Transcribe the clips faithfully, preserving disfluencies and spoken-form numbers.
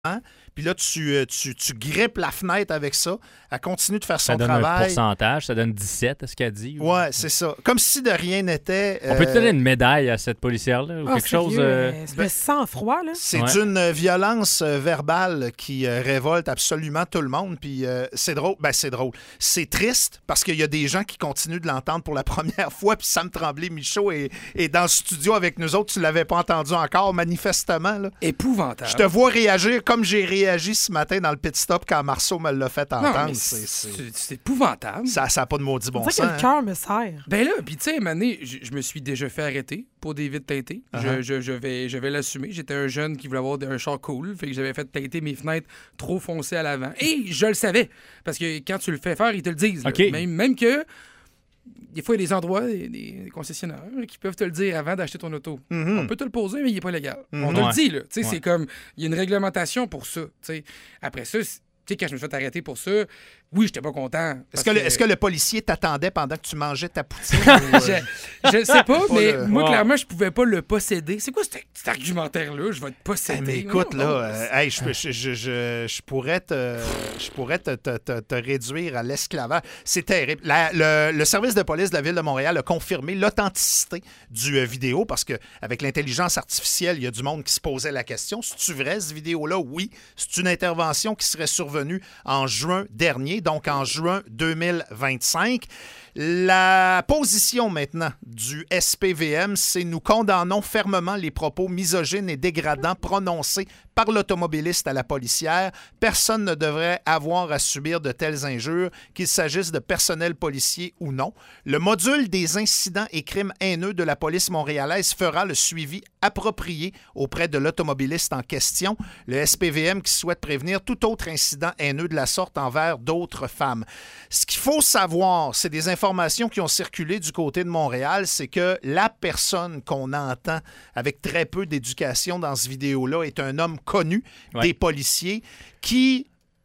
Puis là, tu, tu, tu grippes la fenêtre avec ça. Elle continue de faire son ça donne travail. Un pourcentage, ça donne dix-sept, est-ce qu'elle dit? Ouais, c'est ça. Comme si de rien n'était. On peut te donner une médaille à cette policière-là? Ou oh, quelque chose. Euh... C'est ben, sang-froid, là. C'est ouais. d'une violence verbale qui euh, révolte absolument tout le monde. Puis euh, c'est drôle. Ben, c'est drôle. C'est triste parce qu'il y a des gens qui continuent de l'entendre pour la première fois. Puis Sam Tremblay-Michaud est, est dans le studio avec nous autres. Tu ne l'avais pas entendu encore, manifestement. Là. Épouvantable. Je te vois réagir comme j'ai réagi ce matin dans le pit stop quand Marceau me l'a fait entendre. Non, c'est, c'est... C'est, c'est épouvantable. Ça n'a pas de maudit bon sens. C'est sens. que le cœur me serre. Ben là, puis tu sais, Mané, je, je me suis déjà fait arrêter pour des vitres teintées. Uh-huh. Je, je, je, vais, je vais l'assumer. J'étais un jeune qui voulait avoir un char cool, fait que j'avais fait teinter mes fenêtres trop foncées à l'avant. Et je le savais, parce que quand tu le fais faire, ils te le disent. Okay. Même, même que... Des fois, il y a des endroits, des, des concessionnaires qui peuvent te le dire avant d'acheter ton auto. Mm-hmm. On peut te le poser, mais il n'est pas légal. Mm-hmm. On te ouais. le dit, là. Ouais. C'est comme, il y a une réglementation pour ça. T'sais. Après ça, quand je me suis fait arrêter pour ça, oui, j'étais pas content. Est-ce que, que... Le, est-ce que le policier t'attendait pendant que tu mangeais ta poutine? ou, euh... Je ne sais pas, mais le... moi, wow. clairement, je pouvais pas le posséder. C'est quoi cet, cet argumentaire-là? Je vais te posséder. Mais écoute, là, euh, hey, je, je, je, je, je pourrais, te, je pourrais te, te, te, te réduire à l'esclavage. C'est terrible. La, le, le service de police de la Ville de Montréal a confirmé l'authenticité du euh, vidéo parce qu'avec l'intelligence artificielle, il y a du monde qui se posait la question. C'est-tu vrai, cette vidéo-là? Oui. C'est une intervention qui serait survenue en juin dernier, donc en juin deux mille vingt-cinq. La position maintenant du S P V M, c'est nous condamnons fermement les propos misogynes et dégradants prononcés par l'automobiliste à la policière. Personne ne devrait avoir à subir de telles injures, qu'il s'agisse de personnel policier ou non. Le module des incidents et crimes haineux de la police montréalaise fera le suivi approprié auprès de l'automobiliste en question. Le S P V M qui souhaite prévenir tout autre incident haineux de la sorte envers d'autres femmes. Ce qu'il faut savoir, c'est des informations qui ont circulé du côté de Montréal, c'est que la personne qu'on entend avec très peu d'éducation dans ce vidéo-là est un homme connu ouais. des policiers qui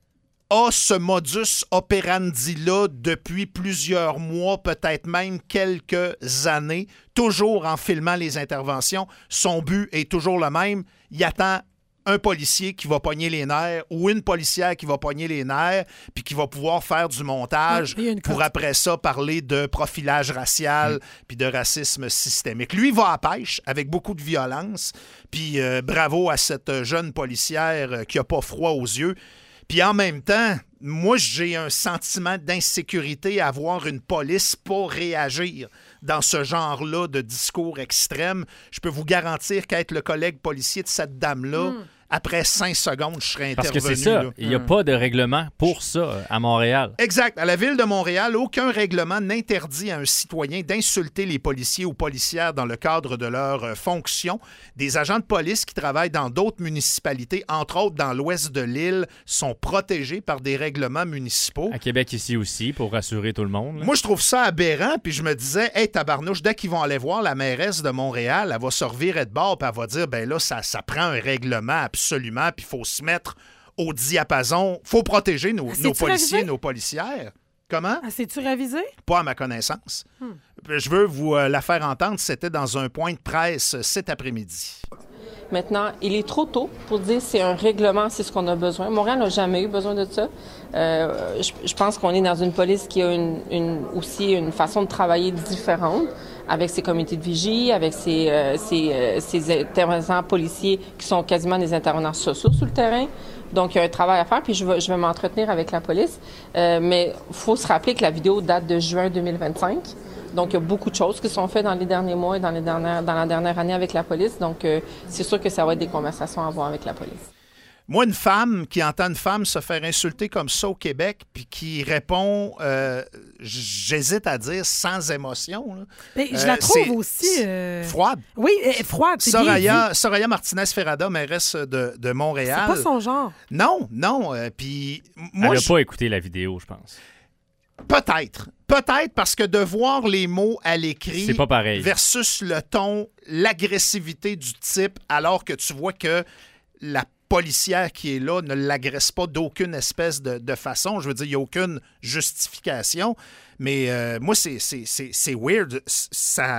a ce modus operandi-là depuis plusieurs mois, peut-être même quelques années, toujours en filmant les interventions. Son but est toujours le même. Il attend un policier qui va pogner les nerfs ou une policière qui va pogner les nerfs puis qui va pouvoir faire du montage oui, pour après ça parler de profilage racial puis de racisme systémique. Lui, il va à pêche avec beaucoup de violence puis euh, bravo à cette jeune policière qui n'a pas froid aux yeux. Puis en même temps, moi, j'ai un sentiment d'insécurité à voir une police pas réagir dans ce genre-là de discours extrême. Je peux vous garantir qu'être le collègue policier de cette dame-là, mm. après cinq secondes, je serais intervenu. Parce que c'est ça. Là. Il n'y a mm. pas de règlement pour ça à Montréal. Exact. À la Ville de Montréal, aucun règlement n'interdit à un citoyen d'insulter les policiers ou policières dans le cadre de leur fonction. Des agents de police qui travaillent dans d'autres municipalités, entre autres dans l'ouest de l'île, sont protégés par des règlements municipaux. À Québec ici aussi, pour rassurer tout le monde. Là. Moi, je trouve ça aberrant, puis je me disais, hey, tabarnouche, dès qu'ils vont aller voir la mairesse de Montréal, elle va se revirer de bord, puis elle va dire, ben là, ça, ça prend un règlement absolument, puis il faut se mettre au diapason. Il faut protéger nos, nos policiers, nos policières. Comment? Ah, c'est-tu révisé? Pas à ma connaissance. Hmm. Je veux vous euh, la faire entendre. C'était dans un point de presse cet après-midi. Maintenant, il est trop tôt pour dire c'est un règlement, c'est ce qu'on a besoin. Montréal n'a jamais eu besoin de ça. Euh, je, je pense qu'on est dans une police qui a une, une, aussi une façon de travailler différente, avec ses comités de vigie, avec ses, euh, ses, euh, ses intervenants policiers qui sont quasiment des intervenants sociaux sur le terrain. Donc, il y a un travail à faire, puis je vais, je vais m'entretenir avec la police. Euh, mais il faut se rappeler que la vidéo date de juin deux mille vingt-cinq. Donc, il y a beaucoup de choses qui sont faites dans les derniers mois et dans, les dernières, dans la dernière année avec la police. Donc, euh, c'est sûr que ça va être des conversations à avoir avec la police. Moi, une femme qui entend une femme se faire insulter comme ça au Québec puis qui répond, euh, j'hésite à dire, sans émotion. Là. Mais je la euh, trouve aussi... Euh... Froide. Oui, euh, froide, c'est Soraya, bien dit. Soraya Martinez-Ferrada, mairesse de, de Montréal. C'est pas son genre. Non, non. Euh, puis moi, Elle n'a je... pas écouté la vidéo, je pense. Peut-être. Peut-être parce que de voir les mots à l'écrit c'est pas pareil. Versus le ton, l'agressivité du type, alors que tu vois que la policière qui est là ne l'agresse pas d'aucune espèce de, de façon. Je veux dire, il n'y a aucune justification. Mais euh, moi, c'est, c'est, c'est, c'est weird. Ça...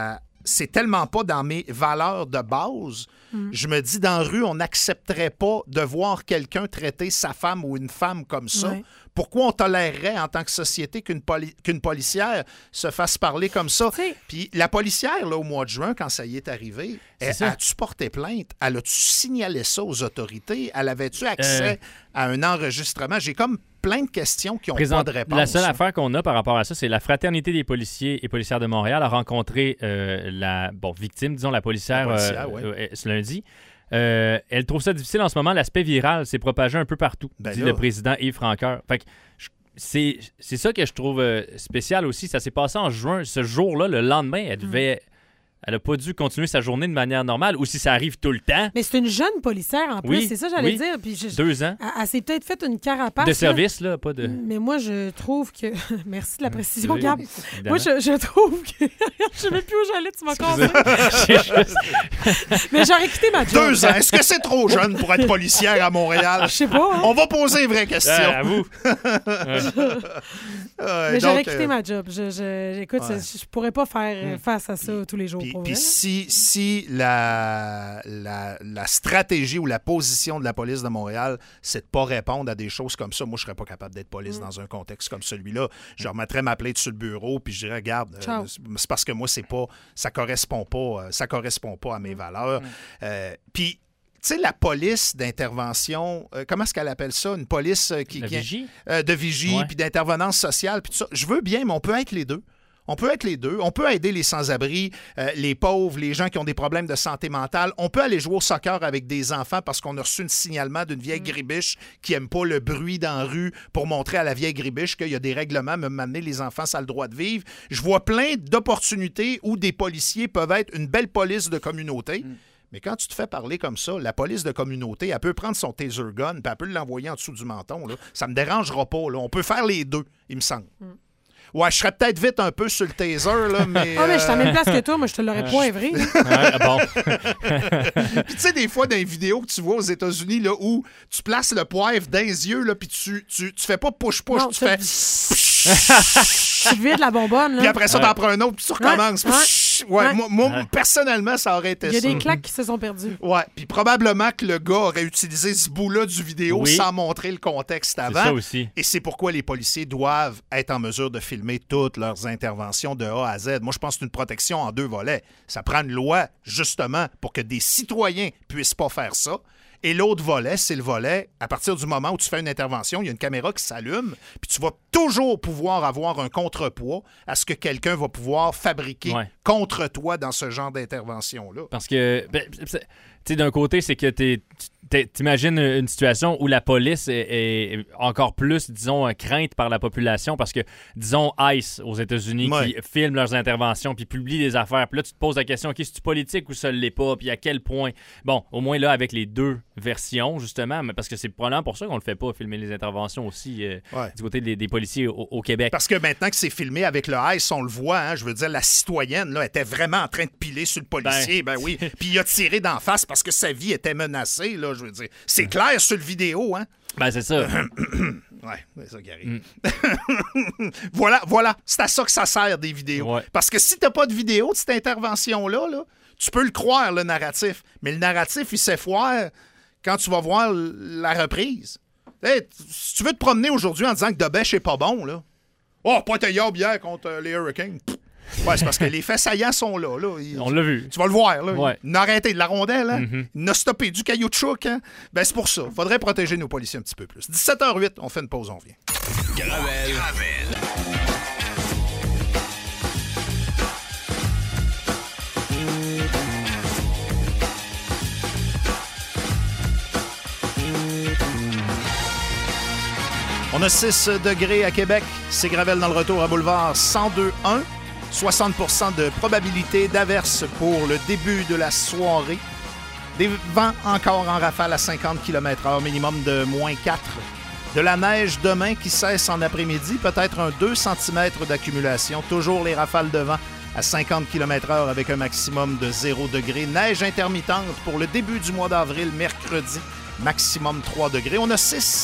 c'est tellement pas dans mes valeurs de base. Mm. Je me dis, dans la rue, on n'accepterait pas de voir quelqu'un traiter sa femme ou une femme comme ça. Ouais. Pourquoi on tolérerait en tant que société qu'une, poli- qu'une policière se fasse parler comme ça? T'sais. Puis la policière, là, au mois de juin, quand ça y est arrivé, elle, ça. as-tu porté plainte? Elle a-tu signalé ça aux autorités? Elle avait-tu accès euh... à un enregistrement? J'ai comme plein de questions qui n'ont pas de réponse. La seule affaire qu'on a par rapport à ça, c'est la Fraternité des policiers et policières de Montréal a rencontré euh, la bon, victime, disons, la policière, la policière euh, ouais. euh, ce lundi. Euh, elle trouve ça difficile en ce moment. L'aspect viral s'est propagé un peu partout, ben dit là. le président Yves Francoeur. Fait que je, c'est, c'est ça que je trouve euh, spécial aussi. Ça s'est passé en juin. Ce jour-là, le lendemain, elle devait... Mm. Elle n'a pas dû continuer sa journée de manière normale, ou si ça arrive tout le temps. Mais c'est une jeune policière, en plus, oui, c'est ça que j'allais oui. dire. Puis je, Deux ans. Elle, elle s'est peut-être fait une carapace. De service, là, là pas de... Mais moi, je trouve que... Merci de la précision, oui, Gab. Moi, je, je trouve que... je ne sais plus où j'allais, tu m'as cassé. Mais j'aurais quitté ma job. Deux ans. Est-ce que c'est trop jeune pour être policière à Montréal? Je sais pas. Hein? On va poser une vraie question. Ah, à vous. ouais, Mais donc, j'aurais quitté euh... ma job. Je, je, écoute, ouais. je, je pourrais pas faire mm. face à ça tous les jours. Puis si, si la, la, la stratégie ou la position de la police de Montréal, c'est de pas répondre à des choses comme ça, moi, je serais pas capable d'être police mm. dans un contexte comme celui-là. Je remettrais ma plainte sur le bureau, puis je dirais, regarde, euh, c'est parce que moi, c'est pas, ça correspond pas, ça correspond pas à mes valeurs. Mm. Euh, puis tu sais, la police d'intervention, euh, comment est-ce qu'elle appelle ça? Une police euh, qui... De qui, vigie. Euh, de vigie, ouais. puis d'intervenance sociale, puis tout ça. Je veux bien, mais on peut être les deux. On peut être les deux. On peut aider les sans-abri, euh, les pauvres, les gens qui ont des problèmes de santé mentale. On peut aller jouer au soccer avec des enfants parce qu'on a reçu un signalement d'une vieille mmh. gribiche qui n'aime pas le bruit dans la rue pour montrer à la vieille gribiche qu'il y a des règlements, même amener les enfants, ça a le droit de vivre. Je vois plein d'opportunités où des policiers peuvent être une belle police de communauté. Mmh. Mais quand tu te fais parler comme ça, la police de communauté, elle peut prendre son taser gun puis elle peut l'envoyer en dessous du menton. Là. Ça me dérangera pas. Là. On peut faire les deux, il me semble. Mmh. Ouais, je serais peut-être vite un peu sur le taser, là, mais... Ah, oh, mais je suis à la même place que toi. Moi, je te l'aurais poivré. Ouais, bon. Puis tu sais, des fois, dans les vidéos que tu vois aux États-Unis, là, où tu places le poivre dans les yeux, là, puis tu, tu, tu fais pas push-push, non, tu fais... Tu vides la bonbonne, là. Puis après ça, ouais. t'en prends un autre, puis tu recommences. Ouais. Ouais, ouais. Moi, moi ouais. personnellement, ça aurait été ça. Il y a des claques qui se sont perdues. Ouais, puis probablement que le gars aurait utilisé ce bout-là du vidéo oui. sans montrer le contexte avant. C'est ça aussi. Et c'est pourquoi les policiers doivent être en mesure de filmer toutes leurs interventions de A à Z. Moi, je pense que c'est une protection en deux volets. Ça prend une loi, justement, pour que des citoyens puissent pas faire ça. Et l'autre volet, c'est le volet, à partir du moment où tu fais une intervention, il y a une caméra qui s'allume, puis tu vas toujours pouvoir avoir un contrepoids à ce que quelqu'un va pouvoir fabriquer ouais. contre toi dans ce genre d'intervention-là. Parce que, ben, tu sais, d'un côté, c'est que t'es... T'imagines une situation où la police est, est encore plus, disons, crainte par la population parce que, disons, ICE aux États-Unis ouais. qui filment leurs interventions puis publient des affaires. Puis là, tu te poses la question, OK, c'est-tu politique ou ça ne l'est pas? Puis à quel point? Bon, au moins là, avec les deux versions, justement, mais parce que c'est probablement pour ça qu'on le fait pas, filmer les interventions aussi euh, ouais. du côté des, des policiers au, au Québec. Parce que maintenant que c'est filmé avec le ICE, on le voit, hein, je veux dire, la citoyenne là, était vraiment en train de piler sur le policier, ben, ben oui. Puis il a tiré d'en face parce que sa vie était menacée, là. Je veux dire, c'est clair sur le vidéo, hein? Ben, c'est ça. Ouais, c'est ça qui arrive. Mm. voilà, voilà. C'est à ça que ça sert, des vidéos. Ouais. Parce que si t'as pas de vidéo de cette intervention-là, là, tu peux le croire, le narratif. Mais le narratif, il s'effoire quand tu vas voir la reprise. Hey, si tu veux te promener aujourd'hui en disant que Debèche est pas bon, là. Oh, pas ta yob hier contre euh, les Hurricanes. Ouais, c'est parce que les faits saillants sont là. là. Il, On l'a vu. Tu vas le voir. Là. Ouais. Il a arrêté de la rondelle. Hein? Mm-hmm. Il a stoppé du caoutchouc. Hein? Ben, c'est pour ça. Faudrait protéger nos policiers un petit peu plus. dix-sept heures huit, on fait une pause, on revient. Gravel. Gravel. On a six degrés à Québec. C'est Gravel dans le retour à Boulevard cent deux un. soixante pour cent de probabilité d'averse pour le début de la soirée. Des vents encore en rafale à cinquante kilomètres heure, minimum de moins quatre. De la neige demain qui cesse en après-midi, peut-être un deux centimètres d'accumulation. Toujours les rafales de vent à cinquante kilomètres heure avec un maximum de zéro degré. Neige intermittente pour le début du mois d'avril, mercredi, maximum trois degrés. On a six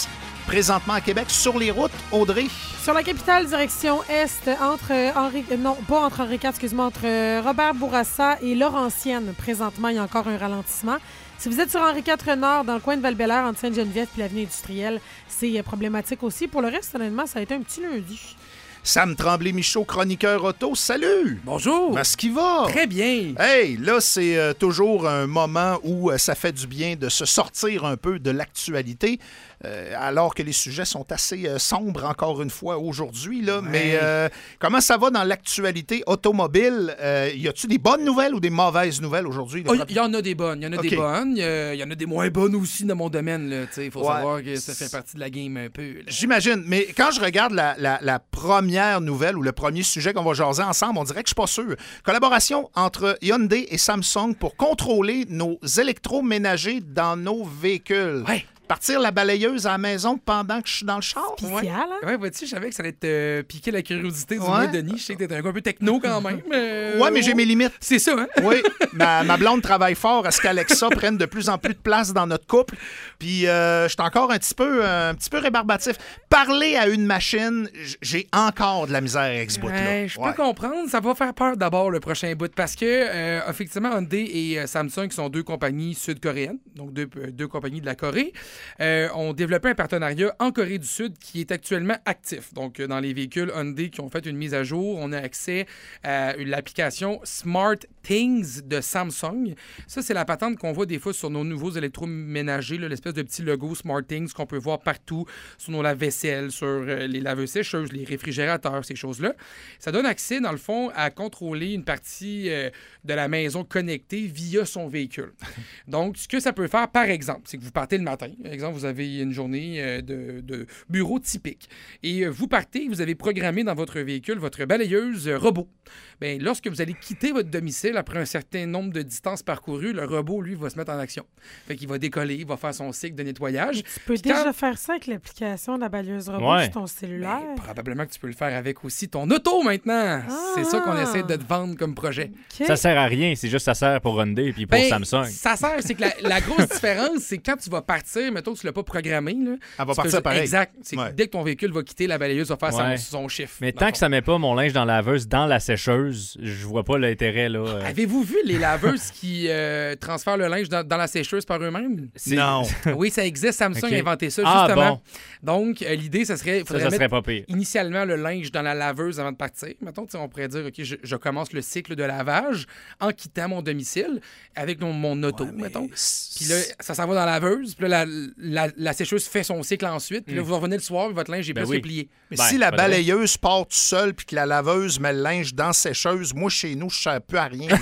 présentement à Québec sur les routes, Audrey? Sur la capitale, direction Est, entre Henri... Non, pas entre Henri quatre, excuse-moi, entre Robert Bourassa et Laurentienne. Présentement, il y a encore un ralentissement. Si vous êtes sur Henri quatre Nord, dans le coin de Val-Bélair, entre Sainte-Geneviève et l'avenue industrielle, c'est problématique aussi. Pour le reste, honnêtement, ça a été un petit lundi. Sam Tremblay-Michaud, chroniqueur auto, salut! Bonjour! Comment est-ce qu'il va? Très bien! Hey, là, c'est euh, toujours un moment où euh, ça fait du bien de se sortir un peu de l'actualité, euh, alors que les sujets sont assez euh, sombres, encore une fois, aujourd'hui. Là. Ouais. Mais euh, comment ça va dans l'actualité automobile? Euh, y a-tu des bonnes nouvelles ou des mauvaises nouvelles aujourd'hui? Il oh, y, y en a des bonnes. Il y en a okay. des bonnes. Il y, y en a des moins bonnes aussi dans mon domaine. Il faut ouais. savoir que ça fait partie de la game un peu. Là. J'imagine. Mais quand je regarde la, la, la première nouvelle ou le premier sujet qu'on va jaser ensemble, on dirait que je suis pas sûr. Collaboration entre Hyundai et Samsung pour contrôler nos électroménagers dans nos véhicules. Ouais. Partir la balayeuse à la maison pendant que je suis dans le char. Spécial, ouais. hein? Ouais, vois-tu, je savais que ça allait te euh, piquer la curiosité du ouais. moins, Denis. Je sais que t'es un peu techno quand même. Euh, ouais, mais j'ai mes limites. C'est ça, hein? Oui, ma, ma blonde travaille fort à ce qu'Alexa prenne de plus en plus de place dans notre couple. Puis, euh, je suis encore un petit peu, un petit peu rébarbatif. Parler à une machine, j'ai encore de la misère avec ce bout-là. Ouais, je peux ouais. comprendre. Ça va faire peur d'abord le prochain bout parce que, euh, effectivement, Hyundai et euh, Samsung, qui sont deux compagnies sud-coréennes, donc deux, euh, deux compagnies de la Corée, euh, ont développé un partenariat en Corée du Sud qui est actuellement actif. Donc, dans les véhicules Hyundai qui ont fait une mise à jour, on a accès à l'application Smart Things de Samsung. Ça, c'est la patente qu'on voit des fois sur nos nouveaux électroménagers, là, l'espèce de petit logo Smart Things qu'on peut voir partout sur nos lave-vaisselle, sur euh, les laveuses sécheuses, les réfrigérateurs, ces choses-là. Ça donne accès, dans le fond, à contrôler une partie euh, de la maison connectée via son véhicule. Donc, ce que ça peut faire, par exemple, c'est que vous partez le matin. Par exemple, vous avez une journée euh, de, de bureau typique. Et euh, vous partez, vous avez programmé dans votre véhicule votre balayeuse euh, robot. Bien, lorsque vous allez quitter votre domicile, après un certain nombre de distances parcourues, le robot, lui, va se mettre en action. Fait qu'il va décoller, il va faire son cycle de nettoyage. Et tu peux Puis déjà quand... faire ça avec l'application de la balayeuse robot ouais. sur ton cellulaire. Ben, probablement que tu peux le faire avec aussi ton auto maintenant. Ah. C'est ça qu'on essaie de te vendre comme projet. Okay. Ça sert à rien, c'est juste ça sert pour Hyundai et puis pour Ben, Samsung. Ça sert, c'est que la, la grosse différence, c'est quand tu vas partir, mettons que tu l'as pas programmé. Là, Elle va tu partir peux... pareil. Exact. C'est ouais. que dès que ton véhicule va quitter, la balayeuse va faire ouais. son, son chiffre. Mais tant que ça met pas mon linge dans la laveuse, dans la sécheuse, je vois pas l'intérêt. là. Euh... Avez-vous vu les laveuses qui euh, transfèrent le linge dans, dans la sécheuse par eux-mêmes? C'est... Non. Oui, ça existe. Samsung okay. a inventé ça, ah, justement. Bon. Donc, euh, l'idée, ça serait... Ça, ça serait pas pire. Initialement le linge dans la laveuse avant de partir. Mettons, on pourrait dire, OK, je, je commence le cycle de lavage en quittant mon domicile avec mon, mon auto, ouais, mais... mettons. Puis là, ça s'en va dans la laveuse. Puis là, la, la, la sécheuse fait son cycle ensuite. Puis là, vous revenez le soir, votre linge est ben presque oui. plié. Mais ben, si la balayeuse part tout seul puis que la laveuse met le linge dans la sécheuse, moi, chez nous, je ne sers plus à rien.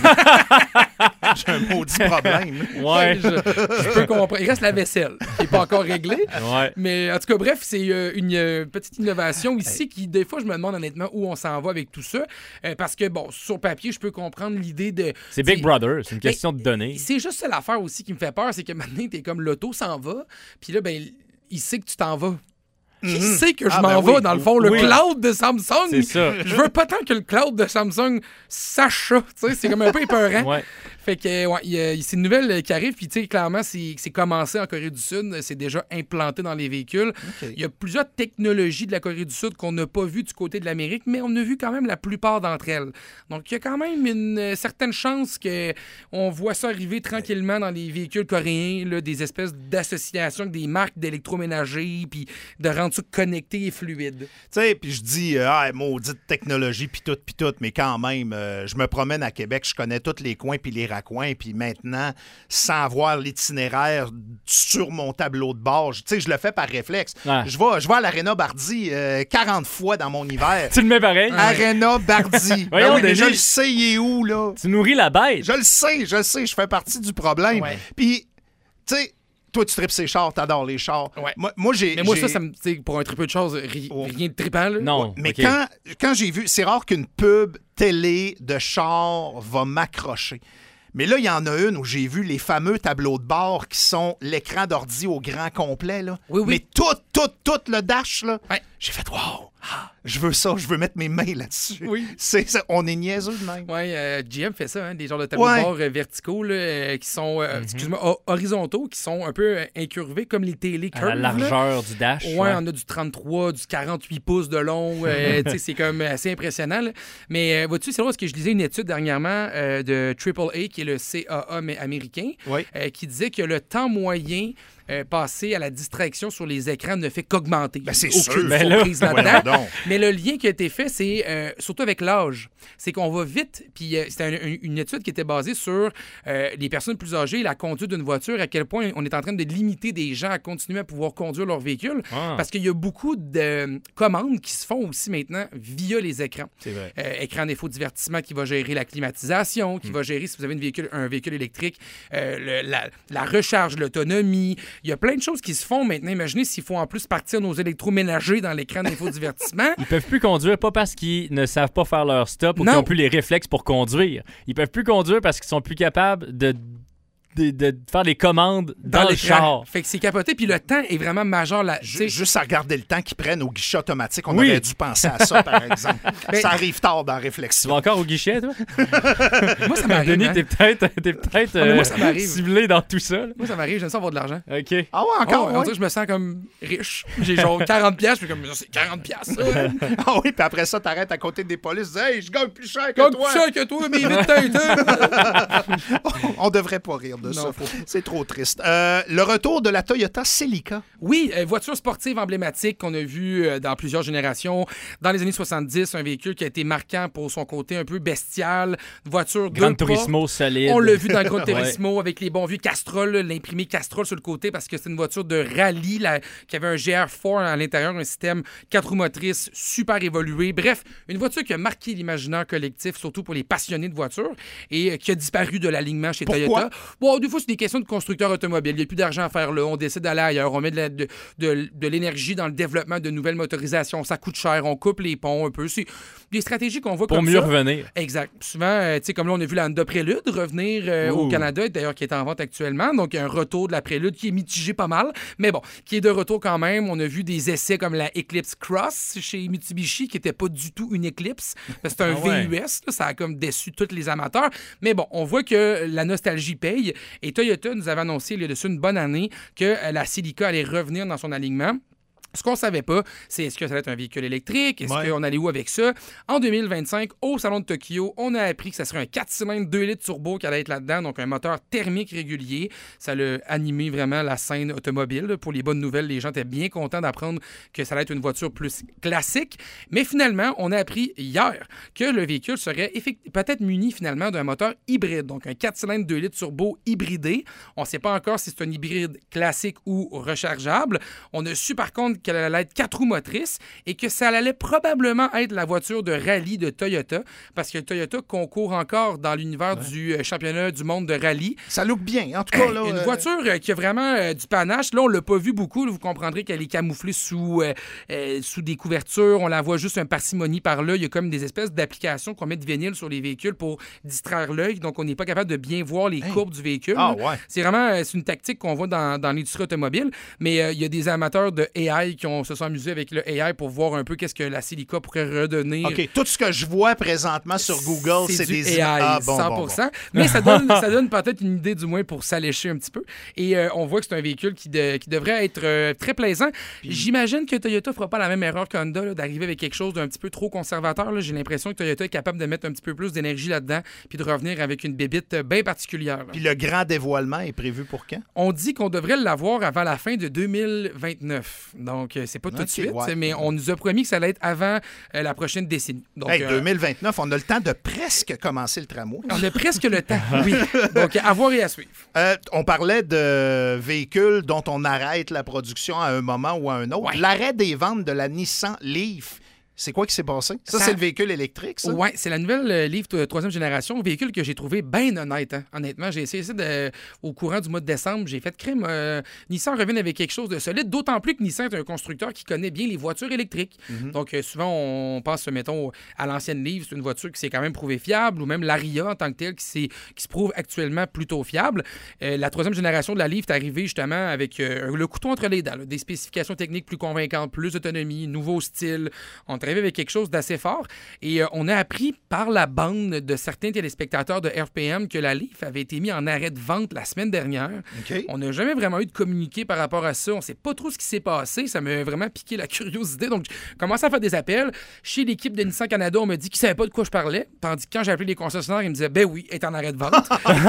J'ai un maudit problème. Ouais. je, je peux comprendre. Il reste la vaisselle qui n'est pas encore réglée. Ouais. Mais en tout cas, bref, c'est euh, une euh, petite innovation ici qui, des fois, je me demande honnêtement où on s'en va avec tout ça. Euh, parce que, bon, sur papier, je peux comprendre l'idée de... C'est Big Brother, c'est une question de données. C'est juste ça l'affaire aussi qui me fait peur, c'est que maintenant, t'es comme l'auto s'en va, puis là, ben, il sait que tu t'en vas. Qui mm-hmm. sait que je ah, m'en ben vais, oui. dans le fond, le oui. cloud de Samsung? C'est ça. Je veux pas tant que le cloud de Samsung sache ça, tu sais, c'est comme un peu épeurant. Ouais. Fait que, ouais, y a, c'est une nouvelle qui arrive, puis tu sais, clairement, c'est, c'est commencé en Corée du Sud, c'est déjà implanté dans les véhicules. Il okay. y a plusieurs technologies de la Corée du Sud qu'on n'a pas vues du côté de l'Amérique, mais on a vu quand même la plupart d'entre elles. Donc, il y a quand même une euh, certaine chance qu'on voit ça arriver tranquillement dans les véhicules coréens, là, des espèces d'associations avec des marques d'électroménager, puis de rendre ça connecté et fluide. Tu sais, puis je dis, euh, ah, maudite technologie, puis tout, puis tout, mais quand même, euh, je me promène à Québec, je connais tous les coins, puis les raccoins, puis maintenant, sans avoir l'itinéraire sur mon tableau de bord, tu sais, je le fais par réflexe. Ouais. Je vais, je vais à l'Arena Bardi euh, quarante fois dans mon hiver. Tu le mets pareil? Arena Bardi. Voyons, ben oui, mais déjà, je le sais, il est où, là? Tu nourris la bête. Je le sais, je le sais, je fais partie du problème. Ouais. Puis, tu sais, toi, tu tripes ces chars, t'adores les chars. Ouais. Moi, moi, j'ai... Mais moi, j'ai... ça, ça me, pour un triple de choses, ri, oh. rien de trippant, là. Non. Ouais. Mais okay. quand, quand j'ai vu... C'est rare qu'une pub télé de char va m'accrocher. Mais là, il y en a une où j'ai vu les fameux tableaux de bord qui sont l'écran d'ordi au grand complet, là. Oui, oui. Mais tout, tout, tout le dash, là. Ouais. J'ai fait « wow ». Ah, je veux ça, je veux mettre mes mains là-dessus. Oui. C'est ça, on est niaiseux de même. Oui, euh, G M fait ça, hein, des genres de tableaux Ouais. de bord euh, verticaux là, euh, qui sont, euh, Mhm. excuse-moi, ho- horizontaux, qui sont un peu euh, incurvés comme les télé À curves. la là. largeur du dash. Ouais, on a du trente-trois, du quarante-huit pouces de long. euh, tu sais, c'est comme assez impressionnant. Là. Mais euh, vois-tu, c'est drôle parce que je lisais une étude dernièrement euh, de triple A, qui est le C A A mais américain, Oui. euh, qui disait que le temps moyen euh, passé à la distraction sur les écrans ne fait qu'augmenter. Ben, c'est Aucune sûr. Ben là, surprise voyons là-dedans. donc. Mais le lien qui a été fait, c'est euh, surtout avec l'âge. C'est qu'on va vite, puis euh, c'était un- un- une étude qui était basée sur euh, les personnes plus âgées, la conduite d'une voiture, à quel point on est en train de limiter des gens à continuer à pouvoir conduire leur véhicule. Ah. Parce qu'il y a beaucoup de euh, commandes qui se font aussi maintenant via les écrans. C'est vrai. Euh, écran défaut divertissement qui va gérer la climatisation, qui va gérer si vous avez une véhicule, un véhicule électrique, euh, le- la, la recharge, l'autonomie. Il y a plein de choses qui se font maintenant. Imaginez s'il faut en plus partir nos électroménagers dans l'écran défaut divertissement. Ils peuvent plus conduire, pas parce qu'ils ne savent pas faire leur stop ou Non. qu'ils n'ont plus les réflexes pour conduire. Ils peuvent plus conduire parce qu'ils sont plus capables de, de, de faire les commandes dans, le l'écran. char. Fait que c'est capoté. Puis le temps est vraiment majeur. Là, Ju- tu sais. Juste à regarder le temps qu'ils prennent au guichet automatique, on Oui. aurait dû penser à ça, par exemple. Ben- ça arrive tard dans la Tu réflexion. vas encore au guichet, toi? Moi, ça m'arrive. Denis, hein. t'es peut-être t'es peut-être Ah, mais moi, euh, ça m'arrive. ciblé dans tout ça. là. Moi, ça m'arrive. J'aime ça avoir de l'argent. OK. Ah ouais, encore, Oh, on ouais. dirait que je me sens comme riche. J'ai genre quarante piastres. Je suis comme, c'est quarante piastres, ça. Ah oui, puis après ça, t'arrêtes à côté des polices, tu dis, hey, je gagne plus cher que Comme toi. plus cher que toi, mais vite tête, hein. On devrait pas rire de ça. Non, faut- C'est trop triste. Euh, le retour de la Toyota Celica. Oui, euh, voiture sportive emblématique qu'on a vu euh, dans plusieurs générations. Dans les années soixante-dix, un véhicule qui a été marquant pour son côté un peu bestial. Voiture Gran deux portes. Turismo solide. On l'a vu dans Gran Ouais. Turismo avec les bons vieux Castrol, là, l'imprimé Castrol sur le côté parce que c'est une voiture de rallye là, qui avait un G R quatre à l'intérieur, un système quatre roues motrices super évolué. Bref, une voiture qui a marqué l'imaginaire collectif, surtout pour les passionnés de voitures, et euh, qui a disparu de l'alignement chez Pourquoi? Toyota. Bon, des fois, c'est des questions de constructeurs automobiles. Il n'y a plus d'argent à faire là. On décide d'aller ailleurs. On met de, la- de, de- de l'énergie dans le développement de nouvelles motorisations. Ça coûte cher. On coupe les ponts un peu. C'est des stratégies qu'on voit Pour comme mieux ça. revenir. Exact. Souvent, euh, tu sais, comme là, on a vu la Honda Prélude revenir euh, au Ouh. Canada, d'ailleurs, qui est en vente actuellement. Donc, il y a un retour de la Prélude qui est mitigé pas mal. Mais bon, qui est de retour quand même. On a vu des essais comme la Eclipse Cross chez Mitsubishi, qui n'était pas du tout une Eclipse. C'est un Ah ouais. V U S. Là, ça a comme déçu tous les amateurs. Mais bon, on voit que la nostalgie paye. Et Toyota nous avait annoncé il y a dessus une bonne année que euh, la Celica allait revenir dans son alignement. Ce qu'on ne savait pas, c'est est-ce que ça allait être un véhicule électrique? Est-ce Ouais. qu'on allait où avec ça? En deux mille vingt-cinq, au Salon de Tokyo, on a appris que ça serait un quatre cylindres deux litres turbo qui allait être là-dedans, donc un moteur thermique régulier. Ça a animé vraiment la scène automobile. là. Pour les bonnes nouvelles, les gens étaient bien contents d'apprendre que ça allait être une voiture plus classique. Mais finalement, on a appris hier que le véhicule serait effect- peut-être muni finalement d'un moteur hybride, donc un quatre cylindres deux litres turbo hybridé. On ne sait pas encore si c'est un hybride classique ou rechargeable. On a su par contre qu'elle allait être quatre roues motrices et que ça allait probablement être la voiture de rallye de Toyota parce que Toyota concourt encore dans l'univers du euh, championnat du monde de rallye. Ça look bien. En tout cas, là. Une euh, voiture euh, qui a vraiment euh, du panache. Là, on l'a pas vu beaucoup. Là, vous comprendrez qu'elle est camouflée sous, euh, euh, sous des couvertures. On la voit juste un parcimonie par là. Il y a comme des espèces d'applications qu'on met de vinyle sur les véhicules pour distraire l'œil. Donc, on n'est pas capable de bien voir les Hey. courbes du véhicule. Ah là. ouais. C'est vraiment euh, c'est une tactique qu'on voit dans, dans l'industrie automobile. Mais euh, il y a des amateurs de A I qui ont, se sont amusés avec le A I pour voir un peu qu'est-ce que la Celica pourrait redonner. OK. Tout ce que je vois présentement sur Google, c'est du des A I, Ah, bon, cent bon, pour bon. cent. Mais ça donne, ça donne peut-être une idée du moins pour s'allécher un petit peu. Et euh, on voit que c'est un véhicule qui, de- qui devrait être euh, très plaisant. J'imagine que Toyota fera pas la même erreur qu'Honda là, d'arriver avec quelque chose d'un petit peu trop conservateur. là. J'ai l'impression que Toyota est capable de mettre un petit peu plus d'énergie là-dedans puis de revenir avec une bébite euh, bien particulière. là. Puis le grand dévoilement est prévu pour quand? On dit qu'on devrait l'avoir avant la fin de deux mille vingt-neuf. Donc, euh, c'est pas tout Ok, de suite, ouais. mais on nous a promis que ça allait être avant euh, la prochaine décennie. Donc, Hey, euh, deux mille vingt-neuf, on a le temps de presque commencer le tramway. on a presque le temps, oui. Donc, à voir et à suivre. Euh, on parlait de véhicules dont on arrête la production à un moment ou à un autre. Ouais. L'arrêt des ventes de la Nissan Leaf C'est quoi qui s'est passé? Ça, Ça- c'est le véhicule électrique, ça? Oui, c'est la nouvelle euh, Leaf t- troisième génération, véhicule que j'ai trouvé bien honnête. Hein. Honnêtement, j'ai essayé ça de- au courant du mois de décembre. J'ai fait crime. Euh, Nissan revient avec quelque chose de solide, d'autant plus que Nissan est un constructeur qui connaît bien les voitures électriques. Mm-hmm. Donc, euh, souvent, on pense, mettons, à l'ancienne Leaf, c'est une voiture qui s'est quand même prouvée fiable, ou même l'Aria en tant que telle qui, s'est- qui se prouve actuellement plutôt fiable. Euh, la troisième génération de la Leaf est arrivée justement avec euh, le couteau entre les dents, là, des spécifications techniques plus convaincantes, plus d'autonomie, nouveau style. On est arrivé avec quelque chose d'assez fort. Et euh, on a appris par la bande de certains téléspectateurs de R P M que la Leaf avait été mise en arrêt de vente la semaine dernière. OK. On n'a jamais vraiment eu de communiqué par rapport à ça. On ne sait pas trop ce qui s'est passé. Ça m'a vraiment piqué la curiosité. Donc, j'ai commencé à faire des appels. Chez l'équipe de Nissan Canada, on m'a dit qu'ils ne savaient pas de quoi je parlais. Tandis que quand j'ai appelé les concessionnaires, ils me disaient « Ben oui, elle est en arrêt de vente. »